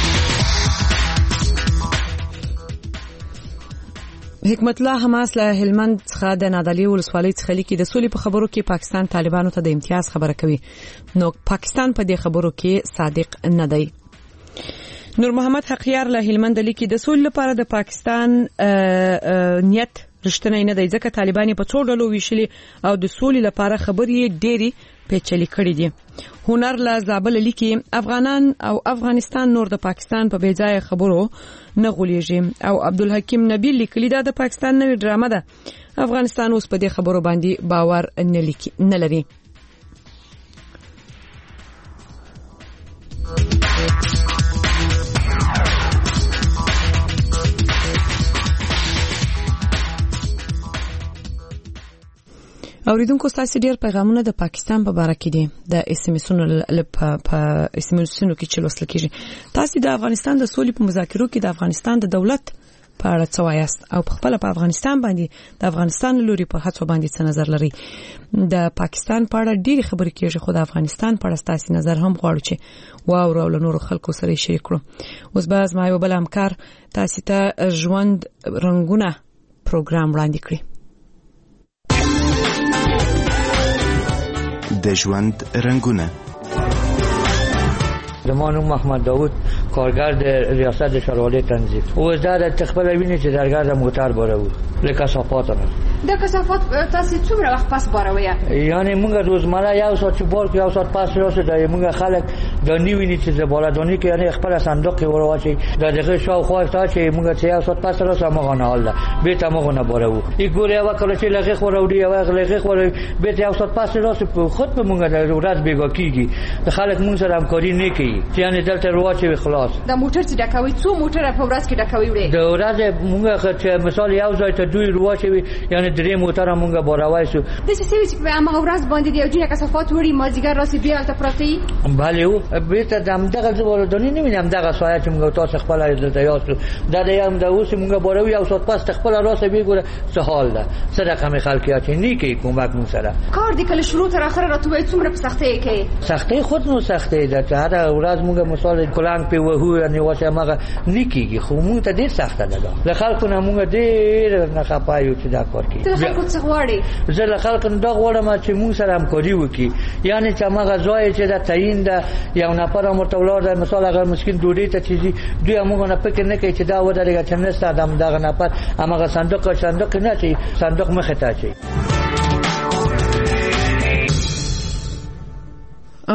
حکمت الله حماس له هلمند څخه د نادعلي ولسوالۍ څخه لیکي د سولې په خبرو کې پاکستان طالبانو ته د امتیاز خبره کوي نو پاکستان په دې خبرو کې صادق نه دی. نور محمد حقیار له هلمند لیکي د سولې لپاره د پاکستان نیت رښتینی نه دی ځکه طالبان په څو ډلو ویشلي او د سولې لپاره خبرې ډېری پیچلې کړې دي. هنر له زابل لیکي افغانان او افغانستان نور د پاکستان په بیځای خبرو نه غولېږي او عبدالحکیم نبی لیکلی دا د پاکستان نوې ډرامه ده. افغانستان اوس په دې خبرو باندې باور نه لري. اوریدونکو تاسو ډیر پیغامونه د پاکستان په اړه کې دي د اس ام اسونو په اس ام اسونو کې چې لوستل کیږي. تاسو د افغانستان د سولې په مذاکرو کې د افغانستان د دولت په اړه څه وایاست او په خپل په افغانستان باندې د افغانستان لوري په هڅو باندې څه نظر لري؟ د پاکستان په اړه ډېری خبرې کیږي خو د افغانستان په اړه تاسو نظر هم غواړو چې واورو له نورو خلکو سره شریک کړو. اوس به زما یو بل همکار تاسو ته ژوند رنگونه پروګرام وړاندې کړي. د ژوند رنگونه زمان محمد داوود کارگر د ریاست شورای تنظیم او زده تخبل ویني چې درګه موټر باره و لکه صفات نه د کثافات تاسو څومره وخت پس باروي یعنی موږ روزمره یو ساعت چې بار یو ساعت پس راشه د موږ خلک د نیویني چې زباله دانی کې یعنی خپل صندوق ورواچي د دغه شاو خو تا چې موږ چې یو ساعت پس راشه موږ نه حال به ته موږ نه بارو ای ګورې یو کله چې لغه خورودي یو لغه خورودي به ته یو ساعت پس راشه خود به موږ د ورځ بیګا کیږي د خلک موږ سره همکاري نه کوي یعنی دلته رواچي خلاص د موټر چې ډکوي څو موټر په ورځ کې ډکوي وړي د ورځ موږ چې مثال یو ځای ته دوی رواچي یعنی درې موټر موږ باروي شو د څه چې په هغه ورځ باندې دی چې کثافات وړي مازیګر راسي بیا تل پرتی bale او بیرته دغه زبردونی نمینم دغه سایه چې موږ تاسو خپل دلته یاستو دا یم د اوس موږ باروي او سات پاس خپل راسه بیګوره څه حال ده صدقه می خلکیات نه کی کومک مون سره کار دي کله شروع تر اخره راتوي څومره په سختۍ کې سختۍ خود نو سختۍ ده چې هر ورځ موږ مثال کلان په وهو یعنی واشه مګه نکیږي خو موږ ته ډیر سخته ده له خلکو نه موږ ډیر نه خپایو چې دا کار کوي ته خلکو څه غواړي زه له خلکو دا غواړم چې موږ سره همکاري وکړي یعنی چې مګه ځای چې دا تعین ده یو نفر مرتولار ده مثال اگر مسکین ډوډۍ ته چیزی دوی موږ نه فکر نه کوي چې دا ودرېږي چې نست ادم دا نفر هغه صندوق نه چې صندوق مخه ته چي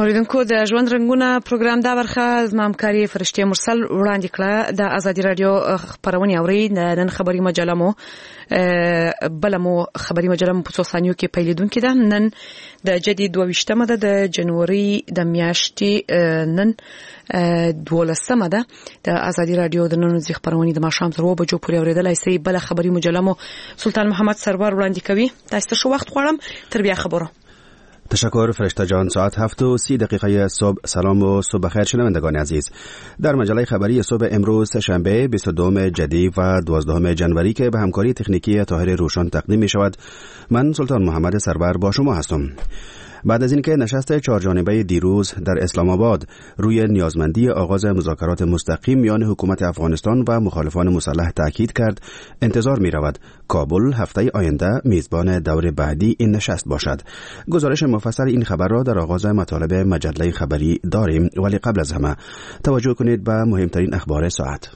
اوریدونکو د ژوند رنگونه پروګرام دا برخه زما همکاري فرشته مرسل وړاندې کړه د ازادي رادیو خبرونه اوري نن خبري مجله مو بلمو خبري مجله مو په څو ثانیو کې پیلیدونکو ده نن د جدید 22مه د جنوري د میاشتې نن 12مه ده د ازادي رادیو د نن ځخ خبرونه د ماښام تر 2 بجو پورې اوریدلای شئ بل خبري مجله مو سلطان محمد سرور وړاندې کوي تاسو ته شو وخت غواړم تر بیا خبرو. تشکر فرشته جان. ساعت 7:30 صبح. سلام و صبح خیر شنوندگان عزیز. در مجله خبری صبح امروز سه‌شنبه 22 جدی و 12 جنوری که به همکاری تکنیکی طاهر روشن تقدیم می شود، من سلطان محمد سرور با شما هستم. بعد از اینکه نشست چهارجانبه دیروز در اسلام آباد روی نیازمندی آغاز مذاکرات مستقیم میان حکومت افغانستان و مخالفان مسلح تاکید کرد، انتظار می رود کابل هفته آینده میزبان دور بعدی این نشست باشد. گزارش مفصل این خبر را در آغاز مطالب مجله خبری داریم، ولی قبل از همه توجه کنید به مهمترین اخبار ساعت.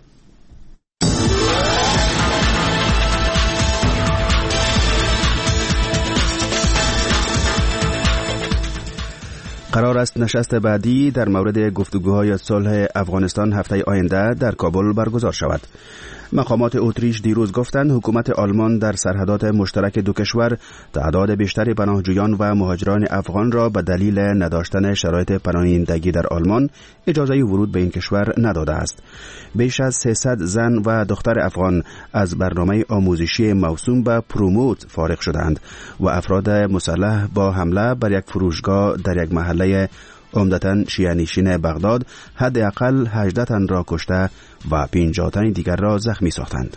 قرار است نشست بعدی در مورد گفتگوهای صلح افغانستان هفته آینده در کابل برگزار شود. مقامات اتریش دیروز گفتند حکومت آلمان در سرحدات مشترک دو کشور تعداد بیشتری پناهجویان و مهاجران افغان را به دلیل نداشتن شرایط پناهندگی در آلمان اجازه ورود به این کشور نداده است. بیش از 300 زن و دختر افغان از برنامه آموزشی موسوم به پروموت فارغ شدند و افراد مسلح با حمله بر یک فروشگاه در یک محله عمدتاً شیعه‌نشین بغداد حداقل 18 تن را کشته و 50 تن دیگر را زخمی ساختند.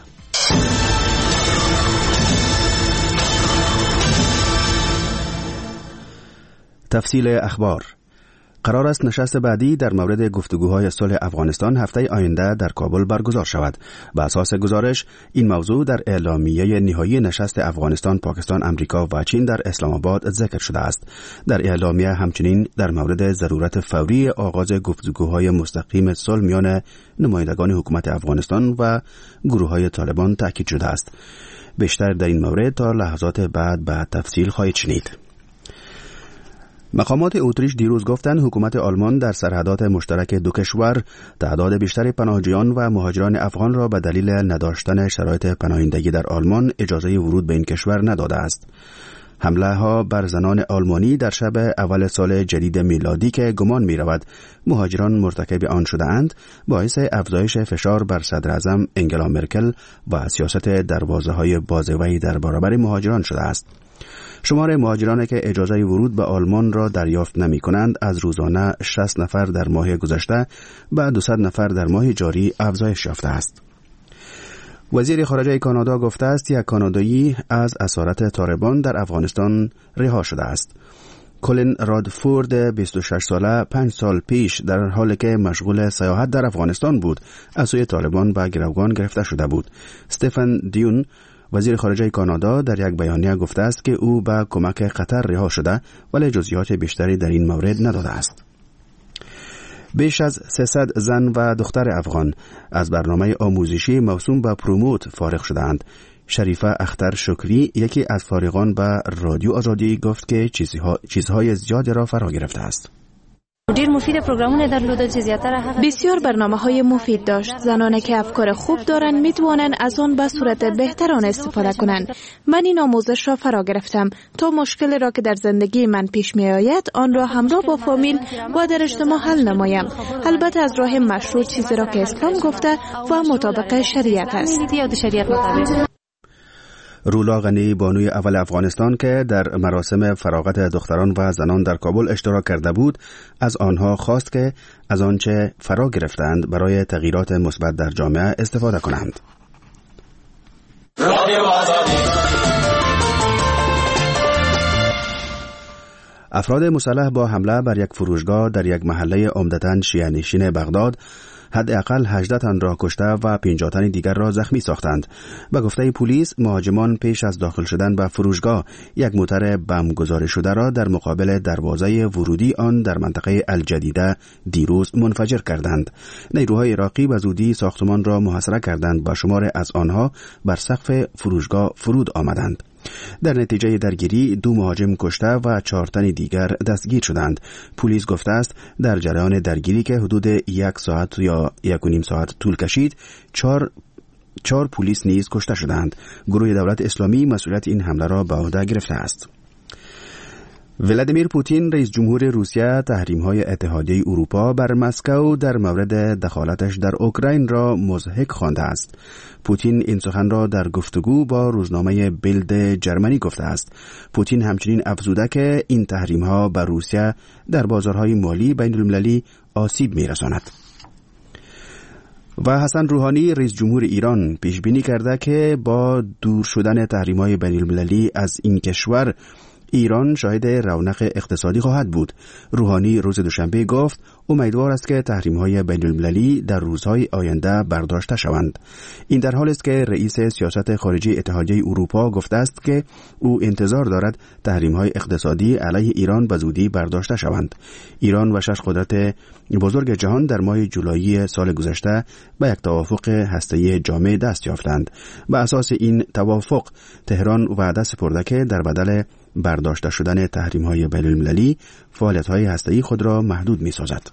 تفصیل اخبار. قرار است نشست بعدی در مورد گفتگوهای صلح افغانستان هفته آینده در کابل برگزار شود. به اساس گزارش این موضوع در اعلامیه نهایی نشست افغانستان، پاکستان، امریکا و چین در اسلام آباد ذکر شده است. در اعلامیه همچنین در مورد ضرورت فوری آغاز گفتگوهای مستقیم صلح میان نمایندگان حکومت افغانستان و گروه‌های طالبان تاکید شده است. بیشتر در این مورد تا لحظات بعد به تفصیل خواهید شنید. مقامات اتریش دیروز گفتند حکومت آلمان در سرحدات مشترک دو کشور تعداد بیشتری پناهجویان و مهاجران افغان را به دلیل نداشتن شرایط پناهندگی در آلمان اجازه ورود به این کشور نداده است. حمله ها بر زنان آلمانی در شب اول سال جدید میلادی که گمان می رود مهاجران مرتکب آن شده اند باعث افزایش فشار بر صدر اعظم انگلا مرکل و سیاست دروازه های بازوی در برابر مهاجران شده است. شمار مهاجرانی که اجازه ورود به آلمان را دریافت نمی کنند از روزانه 60 نفر در ماه گذشته به 200 نفر در ماه جاری افزایش یافته است. وزیر خارجه کانادا گفته است یک کانادایی از اسارت طالبان در افغانستان رها شده است. کلین رادفورد 26 ساله 5 سال پیش در حالی که مشغول سیاحت در افغانستان بود از سوی طالبان به گروگان گرفته شده بود. استفن دیون وزیر خارجه کانادا در یک بیانیه گفته است که او به کمک قطر رها شده ولی جزئیات بیشتری در این مورد نداده است. بیش از 300 زن و دختر افغان از برنامه آموزشی موسوم به پروموت فارغ شدند. شریفه اختر شکری یکی از فارغان به رادیو آزادی گفت که چیزهای زیادی را فرا گرفته است. بسیار برنامه‌های مفید داشت. زنانی که افکار خوب دارند میتوانند از آن به صورت بهتران استفاده کنند. من این آموزش را فرا گرفتم تا مشکلی را که در زندگی من پیش می آید آن را همراه با فامیل و در اجتماع حل نمایم. البته از راه مشروع، چیزی را که اسلام گفته و مطابق شریعت است. رولا غنی، بانوی اول افغانستان که در مراسم فراغت دختران و زنان در کابل اشتراک کرده بود، از آنها خواست که از آنچه فرا گرفتند برای تغییرات مثبت در جامعه استفاده کنند. افراد مسلح با حمله بر یک فروشگاه در یک محله عمدتاً شیعه‌نشین بغداد حداقل 18 تن را کشته و 50 تن دیگر را زخمی ساختند. به گفته پلیس، مهاجمان پیش از داخل شدن به فروشگاه یک موتر بم گذاری شده را در مقابل دروازه ورودی آن در منطقه الجدیده دیروز منفجر کردند. نیروهای عراقی به زودی ساختمان را محاصره کردند و شمار از آنها بر سقف فروشگاه فرود آمدند. در نتیجه درگیری 2 مهاجم کشته و 4 تن دیگر دستگیر شدند. پلیس گفته است در جریان درگیری که حدود 1 ساعت یا 1.5 ساعت طول کشید 4 پلیس نیز کشته شدند. گروه دولت اسلامی مسئولیت این حمله را به عهده گرفته است. ولادیمیر پوتین رئیس جمهور روسیه تحریم‌های اتحادیه اروپا بر مسکو در مورد دخالتش در اوکراین را مضحک خوانده است. پوتین این سخن را در گفتگو با روزنامه بیلد جرمنی گفته است. پوتین همچنین افزوده که این تحریم‌ها بر روسیه در بازارهای مالی بین‌المللی آسیب می‌رساند. و حسن روحانی رئیس جمهور ایران پیش بینی کرده که با دور شدن تحریم‌های بین‌المللی از این کشور ایران شاهد رونق اقتصادی خواهد بود. روحانی روز دوشنبه گفت امیدوار است که تحریم‌های بین‌المللی در روزهای آینده برداشته شوند. این در حالی است که رئیس سیاست خارجی اتحادیه اروپا گفته است که او انتظار دارد تحریم‌های اقتصادی علیه ایران به زودی برداشته شوند. ایران و 6 قدرت بزرگ جهان در ماه جولای سال گذشته به یک توافق هسته‌ای جامع دست یافتند. بر اساس این توافق تهران وعده سپرده که در بدل برداشته شدن تحریم‌های بین‌المللی فعالیت‌های هسته‌ای خود را محدود می‌سازد.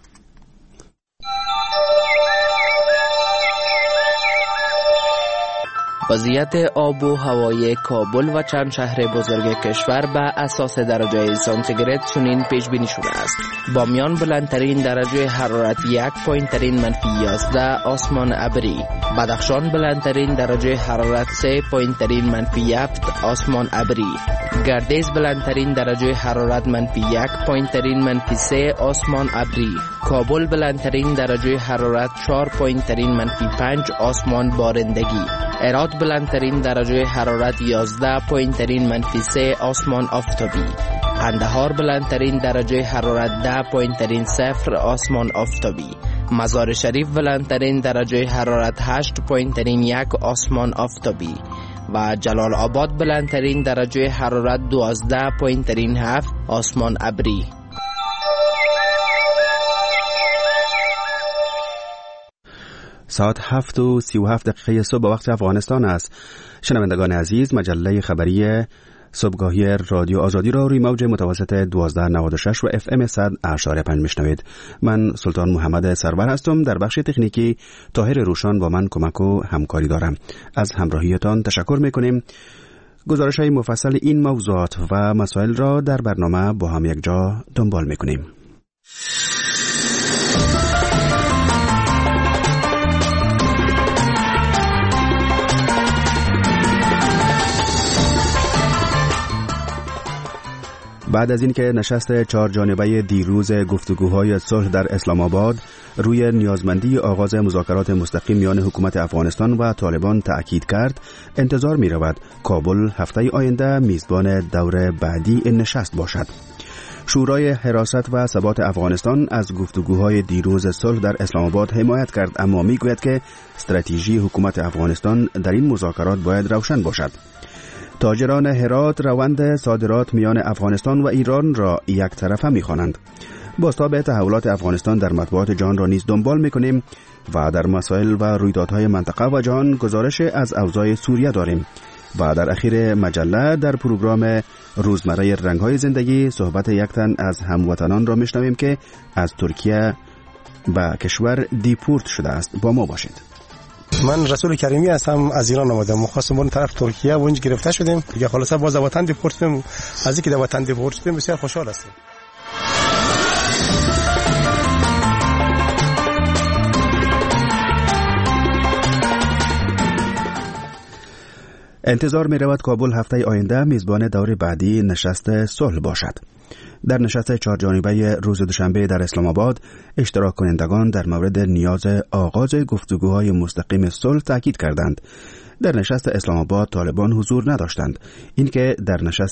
وضعیت آب و هوای کابل و چند شهر بزرگ کشور به اساس درجه سانتیگراد چنین پیش بینی شده است. بامیان بلندترین درجه حرارت 1 پایین ترین -11 آسمان ابری. بدخشان بلندترین درجه حرارت 3 پایین ترین -7 آسمان ابری. گردیز بلندترین درجه حرارت -1 پایین ترین -3 آسمان ابری. کابل بلندترین درجه حرارت 4 پایین ترین -5 آسمان بارندگی. هرات بلندترین درجه حرارت 11 پایین ترین -3 آسمان آفتابی. قندهار بلندترین درجه حرارت 10 پایین ترین 0 آسمان آفتابی. مزار شریف بلندترین درجه حرارت 8 پایین ترین 1 آسمان آفتابی و جلال آباد بلندترین درجه حرارت 12 پایین ترین 7 آسمان ابری. ساعت 7:37 صبح به وقت افغانستان است. شنوندگان عزیز، مجله خبری صبحگاهی رادیو آزادی را روی موج متوسط 1296 و FM 100.5 میشنوید. من سلطان محمد سرور هستم. در بخش تکنیکی طاهر روشان با من کمک و همکاری دارم. از همراهیتان تشکر میکنیم. گزارش های مفصل این موضوعات و مسائل را در برنامه با هم یک جا دنبال میکنیم. بعد از اینکه نشست 4 جانبه دیروز گفتگوهای صلح در اسلام آباد روی نیازمندی آغاز مذاکرات مستقیم میان حکومت افغانستان و طالبان تأکید کرد، انتظار می رود کابل هفته آینده میزبان دور بعدی این نشست باشد. شورای حراست و ثبات افغانستان از گفتگوهای دیروز صلح در اسلام آباد حمایت کرد، اما می گوید که استراتژی حکومت افغانستان در این مذاکرات باید روشن باشد. تاجران هرات روند صادرات میان افغانستان و ایران را یک طرفه می‌خوانند. بازتاب تحولات افغانستان در مطبوعات جهان را نیز دنبال می‌کنیم و در مسائل و رویدادهای منطقه و جهان گزارش از اوضاع سوریه داریم و در اخیر مجله در پروگرام روزمره رنگ‌های زندگی صحبت یک تن از هموطنان را می‌شنویم که از ترکیه به کشور دیپورت شده است. با ما باشید. من رسول کریمی هستم، از ایران آمدم. مخواستم بریم طرف ترکیه و اونجا گرفته شدیم. دیگه خلاصه باز وطن دیپورت شدیم. از اینکه در وطن دیپورت شدیم بسیار خوشحال هستیم. انتظار می رود کابل هفته آینده میزبان دور بعدی نشست صلح باشد. در نشست 4 جانبه روز دوشنبه در اسلام آباد اشتراک کنندگان در مورد نیاز آغاز گفتگوهای مستقیم صلح تاکید کردند. در نشست اسلام آباد طالبان حضور نداشتند. اینکه در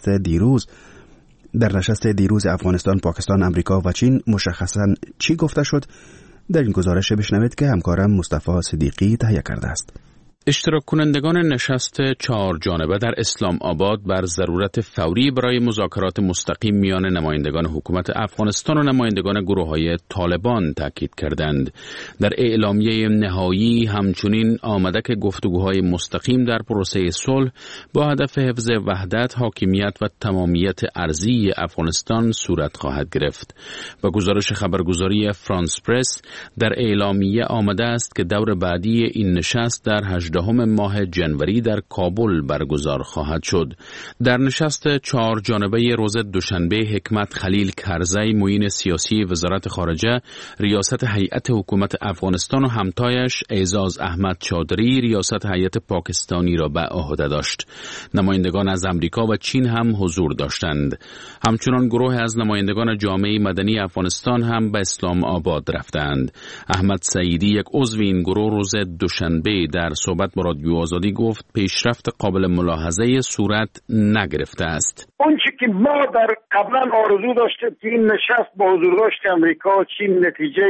نشست دیروز افغانستان، پاکستان، امریکا و چین مشخصاً چی گفته شد، در این گزارش بشنوید که همکارم مصطفی صدیقی تهیه کرده است. اشتراک کنندگان نشست 4 جانبه در اسلام آباد بر ضرورت فوری برای مذاکرات مستقیم میان نمایندگان حکومت افغانستان و نمایندگان گروه‌های طالبان تاکید کردند. در اعلامیه نهایی همچنین آمده که گفتگوهای مستقیم در پروسه صلح با هدف حفظ وحدت، حاکمیت و تمامیت ارضی افغانستان صورت خواهد گرفت. با گزارش خبرگزاری فرانس پرس در اعلامیه آمده است که دور بعدی این نشست در 18 ماه جنوری در کابل برگزار خواهد شد. در نشست 4 جانبه روز دوشنبه حکمت خلیل کرزی معین سیاسی وزارت خارجه ریاست هیئت حکومت افغانستان و همتایش اعزاز احمد چادری ریاست هیئت پاکستانی را به عهده داشت. نمایندگان از امریکا و چین هم حضور داشتند. همچنان گروه از نمایندگان جامعه مدنی افغانستان هم به اسلام آباد رفتند. احمد سعیدی یک عضو این گروه روز دوشنبه در صحبت با رادیو آزادی گفت پیشرفت قابل ملاحظه صورت نگرفته است. اون چی که ما در قبلا آرزو داشتیم که این نشست با حضور داشت امریکا و چین نتیجه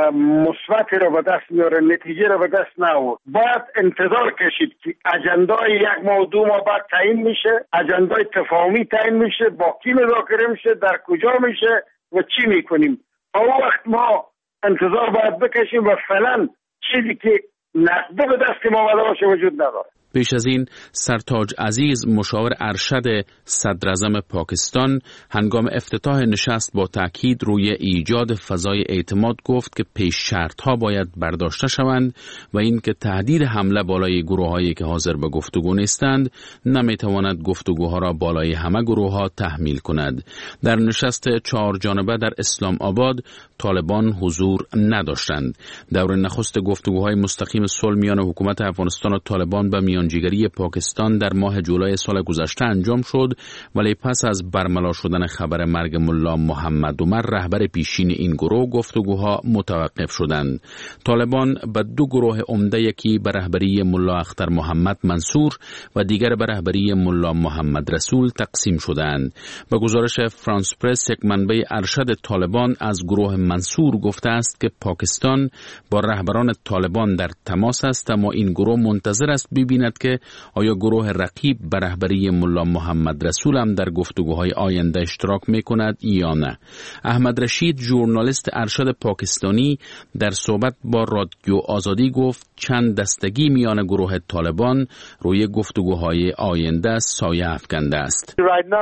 مثبتی را به دست میاره، نتیجه را به دست نآورد. باید انتظار کشید که اجندای 1 ماه 2 ماه بعد تعیین میشه، اجندای تفاهمی تعیین میشه، با کی مذاکره میشه، در کجا میشه و چی میکنیم. اون وقت ما انتظار باید بکشیم و فعلا چیزی که نقده به دست ما آمده باشه وجود نداره. پیش از این سرتاج عزیز مشاور ارشد صدراعظم پاکستان هنگام افتتاح نشست با تاکید روی ایجاد فضای اعتماد گفت که پیش شرط‌ها باید برداشته شوند و اینکه تهدید حمله بالای گروه‌هایی که حاضر به گفتگو نیستند نمیتواند گفتگوها را بالای همه گروه‌ها تحمیل کند. در نشست 4 جانبه در اسلام آباد طالبان حضور نداشتند. دور نخست گفتگوهای مستقیم صلح میان حکومت افغانستان و طالبان به میانجیگری پاکستان در ماه جولای سال گذشته انجام شد، ولی پس از برملا شدن خبر مرگ ملا محمد عمر رهبر پیشین این گروه گفتگوها متوقف شدند. طالبان به 2 گروه عمده، یکی به رهبری ملا اختر محمد منصور و دیگر به رهبری ملا محمد رسول تقسیم شدند. به گزارش فرانس پرس یک منبع ارشد طالبان از گروه منصور گفته است که پاکستان با رهبران طالبان در تماس است، اما این گروه منتظر است ببیند که آیا گروه رقیب به رهبری ملا محمد رسول هم در گفتگوهای آینده اشتراک میکند یا نه. احمد رشید ژورنالیست ارشد پاکستانی در صحبت با رادیو آزادی گفت چند دستگی میان گروه طالبان روی گفتگوهای آینده سایه افکنده است.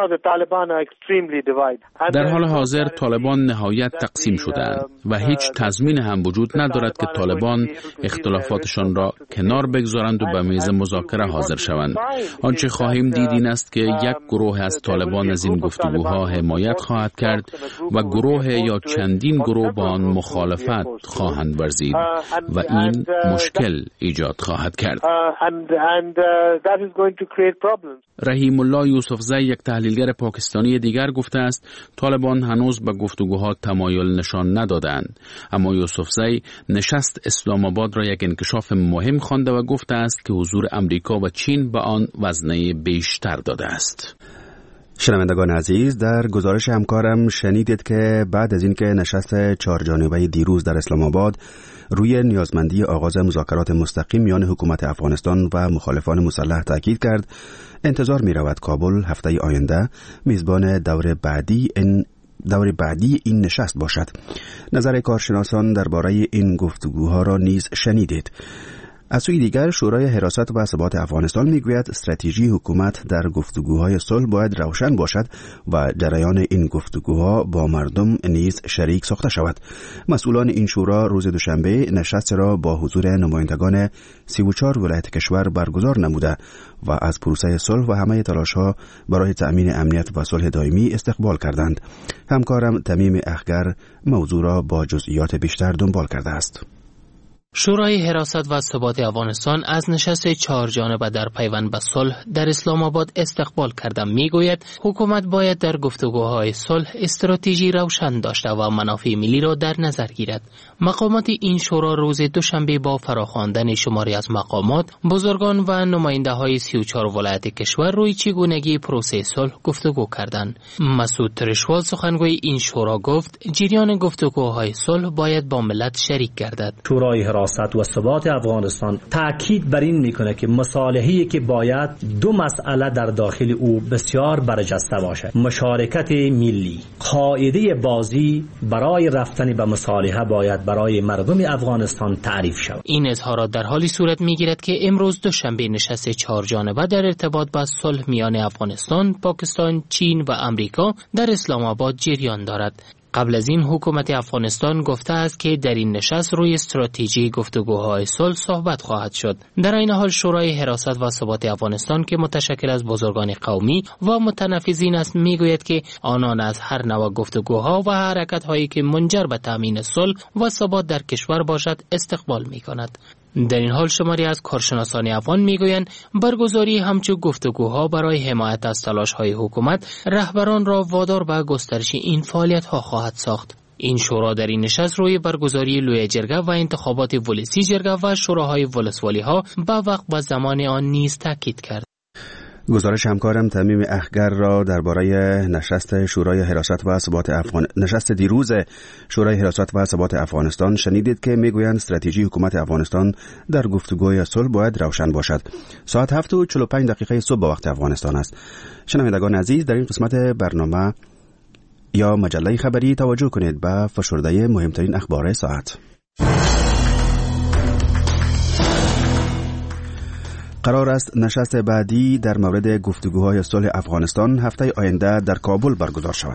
در حال حاضر طالبان نهایت تقسیم شدند و هیچ تضمین هم وجود ندارد که طالبان اختلافاتشان را کنار بگذارند و به میز مذاکره حاضر شوند. آنچه خواهیم دید این است که یک گروه از طالبان از این گفتگوها حمایت خواهد کرد و گروه یا چندین گروه با آن مخالفت خواهند ورزید و این مشکل ایجاد خواهد کرد. رحیم الله یوسفزی یک تحلیلگر پاکستانی دیگر گفته است طالبان هنوز به گفتگوها تمایل نشان ندادند، اما یوسفزی نشست اسلام آباد را یک انکشاف مهم خوانده و گفته است که حضور امریکا و چین به آن وزنه بیشتر داده است. شنوندگان عزیز، در گزارش همکارم شنیدید که بعد از اینکه نشست 4 جانبه دیروز در اسلام آباد روی نیازمندی آغاز مذاکرات مستقیم میان حکومت افغانستان و مخالفان مسلح تاکید کرد، انتظار می رود کابل هفته آینده میزبان دور بعدی این نشست باشد. نظر کارشناسان درباره این گفتگوها را نیز شنیدید. از سوی دیگر شورای حراست و ثبات افغانستان میگوید استراتژی حکومت در گفتگوهای صلح باید روشن باشد و جریان این گفتگوها با مردم نیز شریک ساخته شود. مسئولان این شورا روز دوشنبه نشست را با حضور نمایندگان 34 ولایت کشور برگزار نموده و از پروسه صلح و همه تلاش‌ها برای تأمین امنیت و صلح دائمی استقبال کردند. همکارم تمیم اخگر موضوع را با جزئیات بیشتر دنبال کرده است. شورای حراست و ثبات افغانستان از نشست 4 جانبه در پیوند به صلح در اسلام آباد استقبال کرده میگوید حکومت باید در گفتگوهای صلح استراتژی روشن داشته و منافع ملی را در نظر گیرد. مقامات این شورا روز دوشنبه با فراخواندن شماری از مقامات، بزرگان و نماینده های 34 ولایت کشور روی چگونگی پروسه صلح گفتگو کردند. مسعود ترشوال سخنگوی این شورا گفت جریان گفتگوهای صلح باید با ملت شریک گردد. شورای حراست و ثبات افغانستان تاکید بر این میکنه که مصالحه‌ای که باید دو مسئله در داخل او بسیار برجسته باشه: مشارکت ملی. قاعده بازی برای رفتن به مصالحه باید برای مردم افغانستان تعریف شود. این اظهارات در حالی صورت میگیرد که امروز دوشنبه نشست 4 جانبه در ارتباط با صلح میان افغانستان، پاکستان، چین و امریکا در اسلام آباد جریان دارد. قبل از این حکومت افغانستان گفته است که در این نشست روی استراتژی گفتگوهای صلح صحبت خواهد شد. در این حال شورای حراست و ثبات افغانستان که متشکل از بزرگان قومی و متنفذین است میگوید که آنان از هر نوع گفتگوها و حرکت‌هایی که منجر به تامین صلح و ثبات در کشور باشد استقبال می‌کند. در این حال شماری از کارشناسان افغان میگویند برگزاری همچون گفتگوها برای حمایت از تلاش‌های حکومت رهبران را وادار به گسترش این فعالیت‌ها خواهد ساخت. این شورا در این نشست روی برگزاری لوی جرگه و انتخابات ولسی جرگه و شوراهای ولسوالی‌ها به وقت و زمان آن نیز تاکید کرد. گزارش همکارم تمیم اخگر را درباره نشست شورای حراست و ثبات نشست دیروز شورای حراست و ثبات افغانستان شنیدید که میگویند استراتژی حکومت افغانستان در گفتگوی صلح باید روشن باشد. ساعت 7:45 صبح به وقت افغانستان است. شنوندگان عزیز، در این قسمت برنامه یا مجله خبری توجه کنید به فشرده مهمترین اخبار ساعت. قرار است نشست بعدی در مورد گفتگوهای صلح افغانستان هفته آینده در کابل برگزار شود.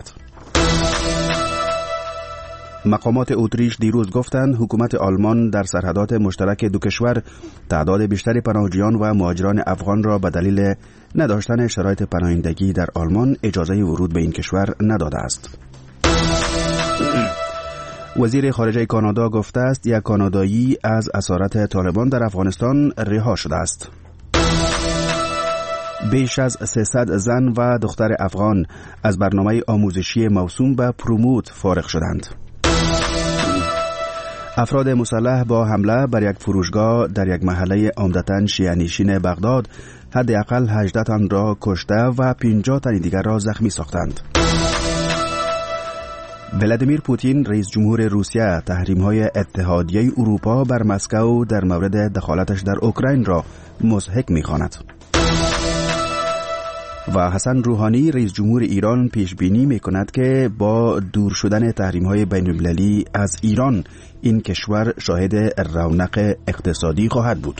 مقامات اتریش دیروز گفتند حکومت آلمان در سرحدات مشترک دو کشور تعداد بیشتری پناهجویان و مهاجران افغان را به دلیل نداشتن شرایط پناهندگی در آلمان اجازه ورود به این کشور نداده است. وزیر خارجه کانادا گفته است یک کانادایی از اسارت طالبان در افغانستان رها شده است. بیش از 300 زن و دختر افغان از برنامه آموزشی موسوم به پروموت فارغ شدند. افراد مسلح با حمله بر یک فروشگاه در یک محله عمدتاً شیعه‌نشین بغداد حداقل 18 تن را کشته و 50 تن دیگر را زخمی ساختند. ولادیمیر پوتین رئیس جمهور روسیه تحریم‌های اتحادیه اروپا بر مسکو در مورد دخالتش در اوکراین را مضحک می‌خواند. و حسن روحانی رئیس جمهور ایران پیش بینی می‌کند که با دور شدن تحریم‌های بین‌المللی از ایران این کشور شاهد رونق اقتصادی خواهد بود.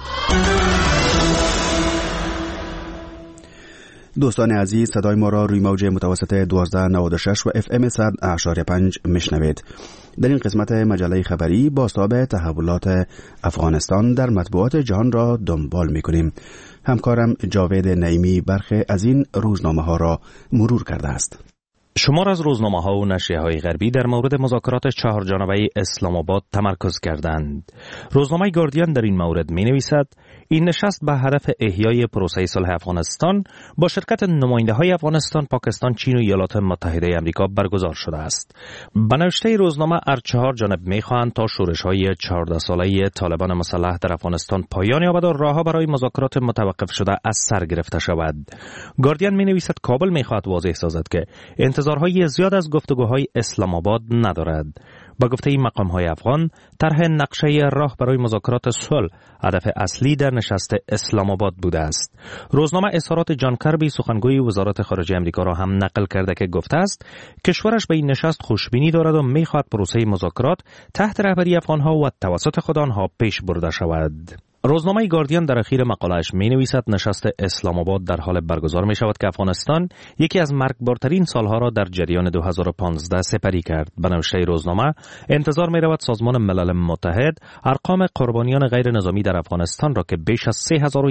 دوستان عزیز، صدای ما را روی موج متوسط 1296 و FM 100.5 میشنوید. در این قسمت مجله خبری بازتاب تحولات افغانستان در مطبوعات جهان را دنبال میکنیم. همکارم جاوید نعیمی برخی از این روزنامه ها را مرور کرده است. شمار از روزنامه ها و نشریه های غربی در مورد مذاکرات 4 جانبه اسلام آباد تمرکز کردند. روزنامه گاردین در این مورد می نویسد این نشست به هدف احیای پروسه صلح افغانستان با شرکت نماینده های افغانستان، پاکستان، چین و ایالات متحده آمریکا برگزار شده است. به نوشته روزنامه هر 4 جانب می خواهند تا شورش های 14 ساله طالبان مسلح در افغانستان پایان یابد و راهها برای مذاکرات متوقف شده از سر گرفته شود. گاردین می نویسد کابل می خواهد واضح سازد که انتظارهای زیاد از گفتگوهای اسلام آباد ندارد. با گفته این مقام‌های افغان، طرح نقشه راه برای مذاکرات صلح هدف اصلی در نشست اسلام آباد بوده است. روزنامه اظهارات جان کربی سخنگوی وزارت خارجه آمریکا را هم نقل کرده که گفته است کشورش به این نشست خوشبینی دارد و می‌خواهد پروسه مذاکرات تحت رهبری افغان‌ها و توسط خود آنها پیش برده شود. روزنامه گاردین در اخیر مقاله‌اش می‌نویسد نشست اسلام آباد در حال برگزار می‌شود که افغانستان یکی از مرگبارترین سالها را در جریان 2015 سپری کرد. به نوشته روزنامه انتظار می‌رود سازمان ملل متحد ارقام قربانیان غیر نظامی در افغانستان را که بیش از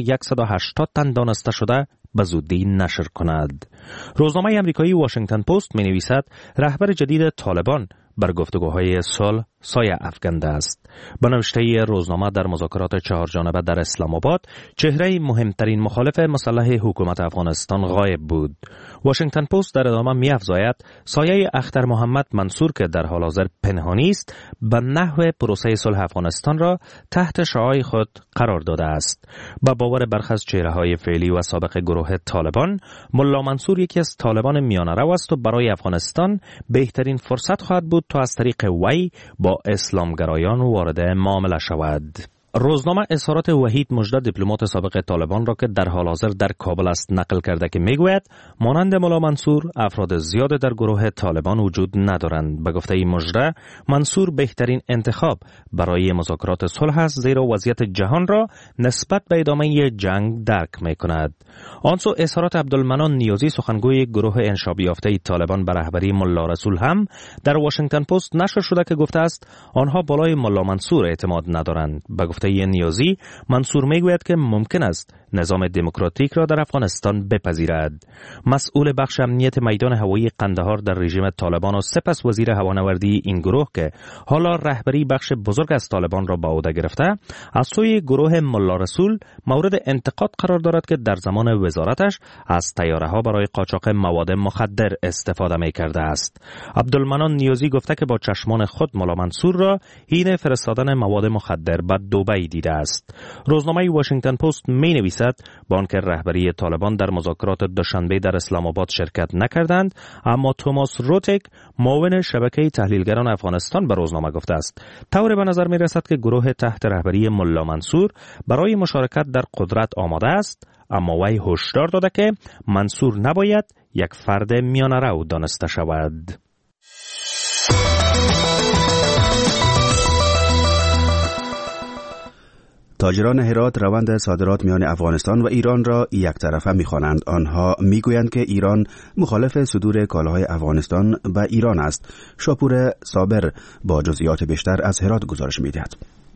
3180 تن دانسته شده به زودی نشر کند. روزنامه آمریکایی واشنگتن پست می‌نویسد رهبر جدید طالبان بر گفتگوهای صلح سایه افکنده است. به نوشته روزنامه در مذاکرات 4 جانبه در اسلام آباد چهره مهمترین مخالف مسلح حکومت افغانستان غایب بود. واشنگتن پست در ادامه می‌افزاید سایه اختر محمد منصور که در حال حاضر پنهانی است به نحو پروسه صلح افغانستان را تحت شعاع خود قرار داده است. با باور برخی از چهره‌های فعلی و سابق گروه طالبان، ملا منصور یکی از طالبان میانه رو است و برای افغانستان بهترین فرصت خواهد بود تا از طریق وی با با اسلامگرایان وارد معامله شود. روزنامه اظهارات وحید مجد دیپلمات سابق طالبان را که در حال حاضر در کابل است نقل کرده که میگوید مانند ملا منصور افراد زیاد در گروه طالبان وجود ندارند. به گفته مجد منصور بهترین انتخاب برای مذاکرات صلح است زیرا وضعیت جهان را نسبت به ادامه جنگ درک میکند. آنسو اظهارات عبدالمنان نیازی سخنگوی گروه انشاب یافته طالبان به رهبری ملا رسول هم در واشنگتن پست نشر شده که گفته است آنها بالای ملا منصور اعتماد ندارند. به گفته نیازی منصور میگوید که ممکن است نظام دموکراتیک را در افغانستان بپذیرد. مسئول بخش امنیت میدان هوایی قندهار در رژیم طالبان و سپس وزیر هوانوردی این گروه که حالا رهبری بخش بزرگ از طالبان را به عهده گرفته از سوی گروه ملا رسول مورد انتقاد قرار دارد که در زمان وزارتش از طیاره‌ها برای قاچاق مواد مخدر استفاده می‌کرده است. عبدالمنان نیازی گفته که با چشمان خود ملا منصور را حین فرستادن مواد مخدر به دبی دیده است. روزنامه واشنگتن پست می‌نویسد با آنکه رهبری طالبان در مذاکرات دوشنبه در اسلام آباد شرکت نکردند، اما توماس روتک معاون شبکه تحلیلگران افغانستان به روزنامه گفته است طور به نظر می‌رسد که گروه تحت رهبری ملا منصور برای مشارکت در قدرت آماده است، اما وی هشدار داده که منصور نباید یک فرد میانه‌رو دانسته شود. تاجران هرات روند صادرات میان افغانستان و ایران را یک طرفه می‌خوانند. آنها میگویند که ایران مخالف صدور کالاهای افغانستان به ایران است. شاپور صابر با جزئیات بیشتر از هرات گزارش می‌دهد.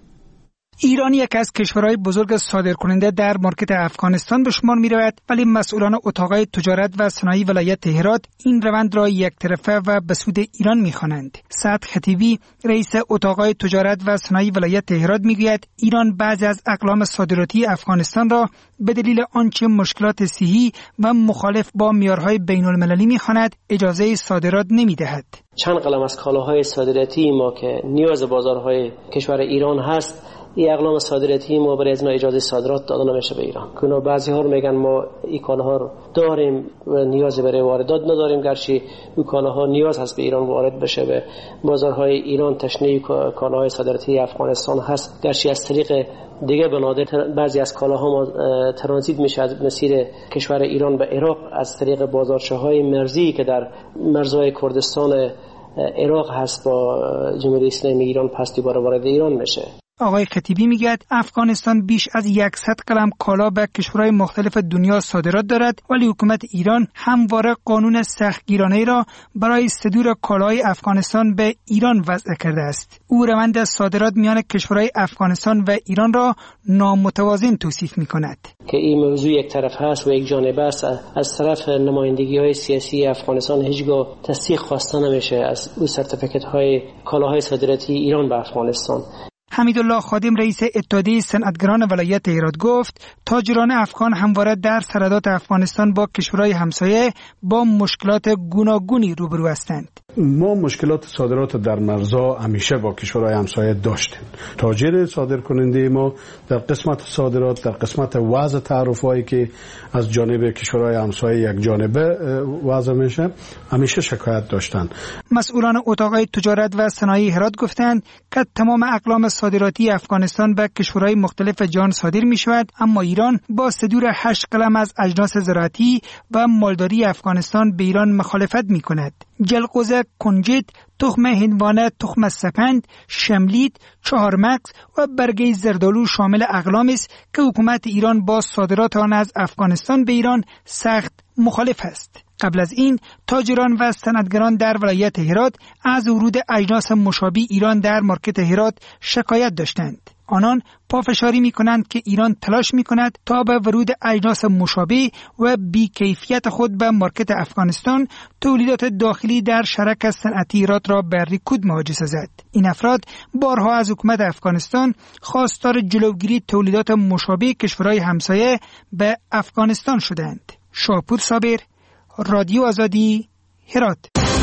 ایران یک از کشورهای بزرگ صادرکننده در مارکت افغانستان به شمار می رود، ولی مسئولان اتاقهای تجارت و صنایع ولایت هرات این روند را یک طرفه و به سود ایران می خوانند. سعد خطیبی رئیس اتاقهای تجارت و صنایع ولایت هرات می گوید ایران بعضی از اقلام صادراتی افغانستان را به دلیل آنچه مشکلات صحی و مخالف با معیارهای بین المللی می خواند اجازه صادرات نمی دهد. چند قلم از کالاهای صادراتی ما که نیاز بازارهای کشور ایران هست، این اقلام صادراتی ما برای از اجازه صادرات داده نمیشه به ایران. کنو بعضی‌ها میگن ما این کالاها رو داریم و نیازی برای واردات نداریم، گرچه این کالاها نیاز هست به ایران وارد بشه. به بازارهای ایران تشنه کالاهای صادراتی افغانستان هست، گرچه از طریق دیگه بنادر بعضی از کالاها ما ترانزیت میشه از مسیر کشور ایران به عراق از طریق بازارچه‌های مرزی که در مرزهای کردستان عراق هست با جمهوری اسلامی ایران پس دوباره وارد ایران میشه. آقای خطیبی میگه افغانستان بیش از 100 قلم کالا به کشورهای مختلف دنیا صادرات دارد، ولی حکومت ایران همواره قانون سختگیرانه را برای صدور کالاهای افغانستان به ایران وضع کرده است. او روند صادرات میان کشورهای افغانستان و ایران را نامتوازن توصیف میکند. که این موضوع یک طرف هست و یک جانبه است. از طرف نمایندگی‌های سیاسی افغانستان هیچگاه تصدیق خواسته نمیشه از او سرتیفیکت‌های کالاهای صادراتی ایران به افغانستان. حمیدالله خادم رئیس اتحادیه صنعتگران ولایت هرات گفت تاجران افغان همواره در سرحدات افغانستان با کشورهای همسایه با مشکلات گوناگونی روبرو هستند. ما مشکلات صادرات در مرزها همیشه با کشورهای همسایه داشتیم. تاجر صادرکننده ما در قسمت صادرات، در قسمت وضع تعرفهایی که از جانب کشورهای همسایه یک جانبه وضع میشه همیشه شکایت داشتن. مسئولان اتاقهای تجارت و صنایع هرات گفتند که تمام اقلام صادراتی افغانستان به کشورهای مختلف جهان صادر می شود، اما ایران با صدور 8 قلم از اجناس زراعتی و مالداری افغانستان به ایران مخالفت می کند. جلغوزه، کنجد، تخم هندوانه، تخم سپند، شملید، چهارمغز و برگه زردآلو شامل اقلامی است که حکومت ایران با صادرات آن از افغانستان به ایران سخت مخالف است. قبل از این تاجران و صنعتگران در ولایت هرات از ورود اجناس مشابه ایران در مارکت هرات شکایت داشتند. آنان پافشاری می‌کنند که ایران تلاش می‌کند تا به ورود اجناس مشابه و بی‌کیفیت خود به مارکت افغانستان تولیدات داخلی در شرکت صنعتی هرات را به رکود مواجه سازد. این افراد بارها از حکومت افغانستان خواستار جلوگیری تولیدات مشابه کشورهای همسایه به افغانستان شدند. شاپور صابر، رادیو آزادی، هرات.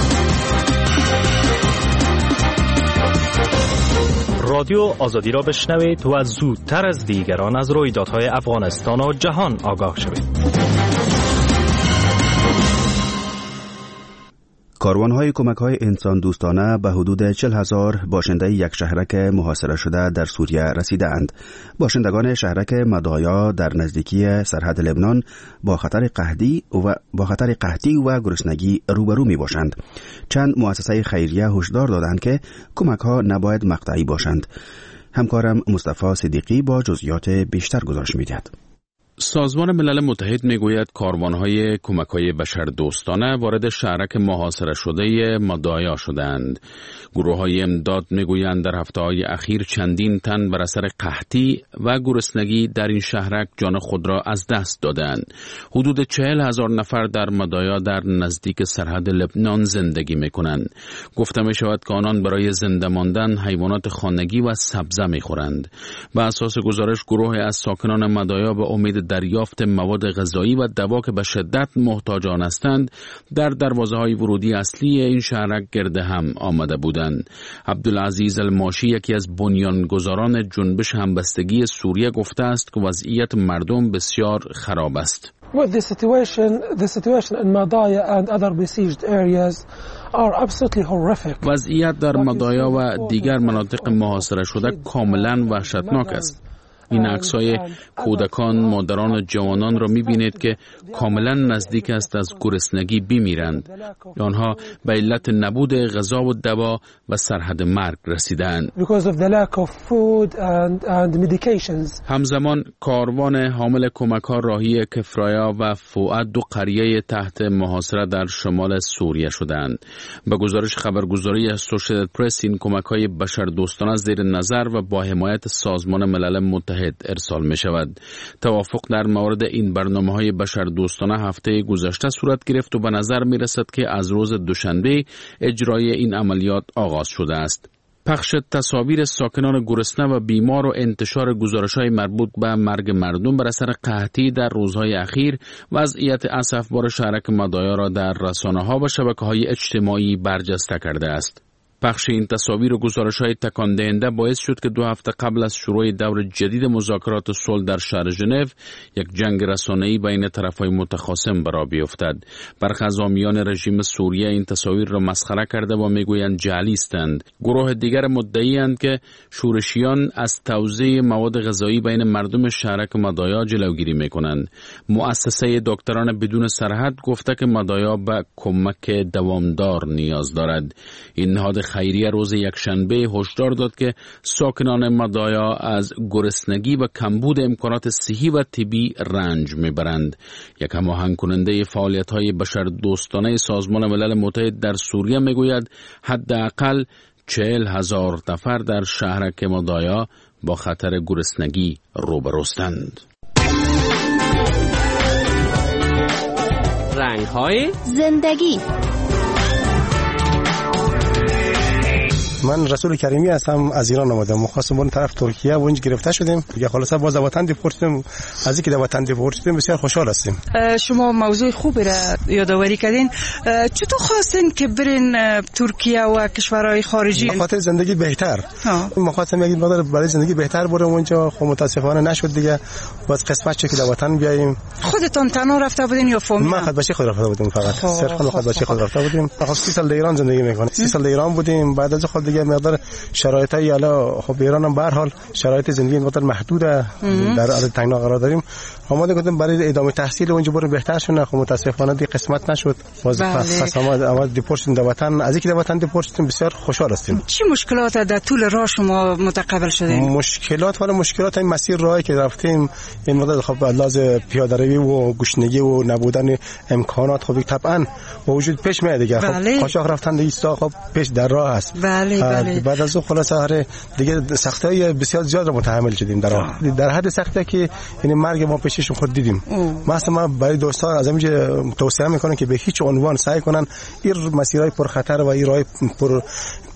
رادیو آزادی را بشنوید و زودتر از دیگران از رویدادهای افغانستان و جهان آگاه شوید. کاروان‌های کمک‌های انسان دوستانه به حدود 40,000 باشنده یک شهرک محاصره شده در سوریه رسیدند. باشندگان شهرک مدایا در نزدیکی سرحد لبنان با خطر قحطی و گرسنگی روبرو می‌باشند. چند مؤسسه خیریه هشدار دادند که کمک‌ها نباید مقطعی باشند. همکارم مصطفی صدیقی با جزئیات بیشتر گزارش می‌دهد. سازمان ملل متحد میگوید کاروان‌های کمک‌های بشردوستانه وارد شهرک محاصره شده مدایا شدند. گروه‌های امداد میگویند در هفته‌های اخیر چندین تن بر اثر قحطی و گرسنگی در این شهرک جان خود را از دست دادند. حدود 40,000 نفر در مدایا در نزدیک سرحد لبنان زندگی می‌کنند. گفته می‌شود که آنان برای زنده ماندن حیوانات خانگی و سبزه می‌خورند. بر اساس گزارش گروه از ساکنان مدایا به امید دریافت مواد غذایی و دوا که به شدت محتاجان هستند در دروازه‌های ورودی اصلی این شهرک گرد هم آمده بودند. عبدالعزیز الماشی یکی از بنیانگذاران جنبش همبستگی سوریه گفته است که وضعیت مردم بسیار خراب است. The situation in Madaya and other besieged areas are absolutely horrific. وضعیت در مدایا و دیگر مناطق محاصره شده کاملا وحشتناک است. این عکس‌های کودکان، مادران و جوانان را می‌بینید که کاملا نزدیک است از گرسنگی بمیرند. آنها به علت نبود غذا و دوا و سرحد مرگ رسیدند. همزمان کاروان حامل کمک‌ها راهی کفرایا و فؤاد دو قریه تحت محاصره در شمال سوریه شدند. به گزارش خبرگزاری اسوشییتد پرس این کمک‌های بشردوستانه زیر نظر و با حمایت سازمان ملل متحد ارسال می شود. توافق در مورد این برنامه‌های بشردوستانه هفته گذشته صورت گرفت و به نظر می رسد که از روز دوشنبه اجرای این عملیات آغاز شده است. پخش تصاویر ساکنان گرسنه و بیمار و انتشار گزارش‌های مربوط به مرگ مردم بر اثر قحطی در روزهای اخیر وضعیت اسفبار شهرک مدایا را در رسانه‌ها و شبکه‌های اجتماعی برجسته کرده است. پخش این تصاویر و گزارش‌های تکان دهنده باعث شد که 2 هفته قبل از شروع دور جدید مذاکرات صلح در شهر ژنو یک جنگ رسانه‌ای بین طرف‌های متخاصم برآ بیفتد. برخی از حامیان رژیم سوریه این تصاویر را مسخره کرده و میگویند جعلی هستند. گروه دیگر مدعی‌اند که شورشیان از توزیع مواد غذایی بین مردم شهرک مدایا جلوگیری می‌کنند. مؤسسه دکتران بدون سرحد گفته که مدایا به کمک دوامدار نیاز دارد. این نهاد خیریه روز یکشنبه هشدار داد که ساکنان مدایا از گرسنگی و کمبود امکانات صحی و طبی رنج میبرند. یک هماهنگ کننده فعالیت‌های بشردوستانه سازمان ملل متحد در سوریه میگوید حداقل 40,000 نفر در شهرک مدایا با خطر گرسنگی روبروستند. رنگ‌های زندگی. من رسول کریمی هستم، از ایران آمدم. مخواستم بریم طرف ترکیه و اونجا گرفته شدیم. دیگه خلاص باز وطن دیپورتیم. از اینکه وطن دیپورتیم بسیار خوشحال هستیم. شما موضوع خوبی را یادآوری کردین. چطور خواستین که برین ترکیه و کشورهای خارجی؟ به خاطر زندگی بهتر. مخواستم یک مقدار برای زندگی بهتر برم اونجا، خب متاسفانه نشد دیگه. باز قسمت شد که در وطن بیاییم. خودتون تنها رفته بودین یا فامیل؟ من خود بچه خود رفته بودم فقط. صرف خود بچه خود رفته بودیم. فقط 30 سال در ایران زندگی میکنم. 30 سال در ایران بودیم. بعد از خود دیگه مقدار شرایطی الا خب ایران هم به هر حال شرایط زندگی مقدار محدوده، در عدد تنگنا قرار داریم. آماده کردیم برای ادامه تحصیل اونجا بریم بهتر شونه. خب متاسفانه دی قسمت نشد. باز پس آمد دیپورتیم در وطن. از اینکه در وطن دیپورتیم بسیار خوشحال هستیم. چه مشکلات در طول راه شما متقابل شدین؟ مشکلات این مسیر راهی که رفتیم این مدت خب لازم پیاده روی و گشنگی و نبودن امکانات خب طبعا با وجود پیش میاد دیگه. خب قاچاق رفتن دیگه خب پیش در راه است. بله. بعد از اون خلاصه دیگه سختی‌های بسیار زیاد رو متحمل شدیم در حد سختی که این مرگ ما پیشش خود دیدیم. مثلا برای دوستان از همینجا توصیه میکنم که به هیچ عنوان سعی کنن این مسیرهای پرخطر و این راه پر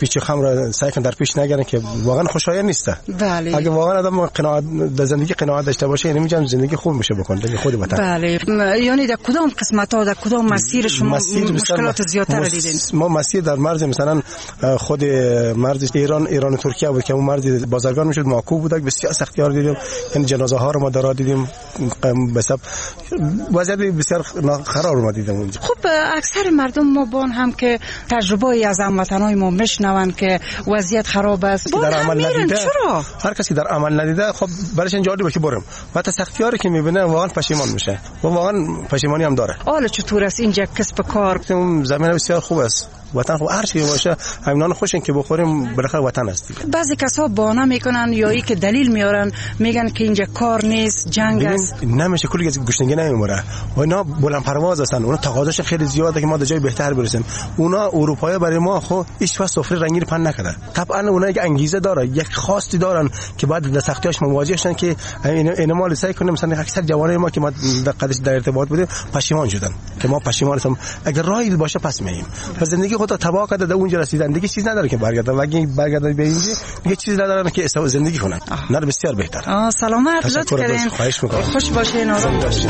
پیچ خم را سعی کن در پیش نگیرن که واقعا خوشایند نیست. بله. اگه واقعا آدم قناعت در زندگی قناعت داشته باشه یعنی میگم زندگی خوب میشه بکنه در خود وطن. بله. یعنی در کدام قسمت‌ها در کدام مسیر شما مشکلات زیادتر دیدین؟ ما مسیر در مرز مثلا خود مرز ایران و ترکیه بود که اون مرز بازرگان میشد معکوب بود، بسیار سختی‌ها دیدیم، یعنی جنازه ها رو ما در دیدیم، بسب وضعیت بسیار خراب رو ما دیدیم اونجا. خب اکثر مردم ما بان هم که تجربه از هموطنای ما میشنون که وضعیت خراب است در عمل ندیده. چرا هر کسی در عمل ندیده خب برایش جالبه باشه برم و تا سختیاری که میبینه واقعا پشیمان میشه و واقعا پشیمانی هم داره. حالا چطور است اینجا کسب کار؟ زمین بسیار خوب است، وطن خوب، هر چی باشه همینان خوشن که بخوریم بالاخره وطن است دیگه. بعضی کسا بهانه میکنن یا ای که دلیل میارن میگن که اینجا کار نیست، جنگ است. نمیشه، کلی از گشنگی نمیموره و اینا بلند پرواز هستن، اونا تقاضاش خیلی زیاده که ما در جای بهتر برسیم. اونا اروپایی برای ما خب هیچ وقت سفره رنگی پن نکردن. طبعا اونا یک انگیزه داره، یک خواستی دارن که بعد در سختیاش مواجه شدن که اینا مال سعی کنیم. مثلا اکثر جوانای ما که ما در ارتباط بودیم پشیمان شدن که ما پشیمان هستیم، اگر راهی باشه پس میایم. پس زندگی خودت تباہ کرده، در اونجا رسیدن دیگه چیز نداره که برگردن، اگه برگردن به اینجا دیگه چیز ندارن که زندگی کنن. نه بسیار بهتر. سلامت، لطف کردین، خوش باشین، آرام باشین.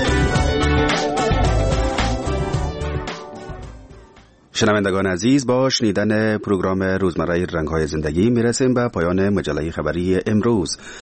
شنوندگان عزیز، با شنیدن پروگرام روزمره رنگ‌های زندگی میرسیم به پایان مجله خبری امروز.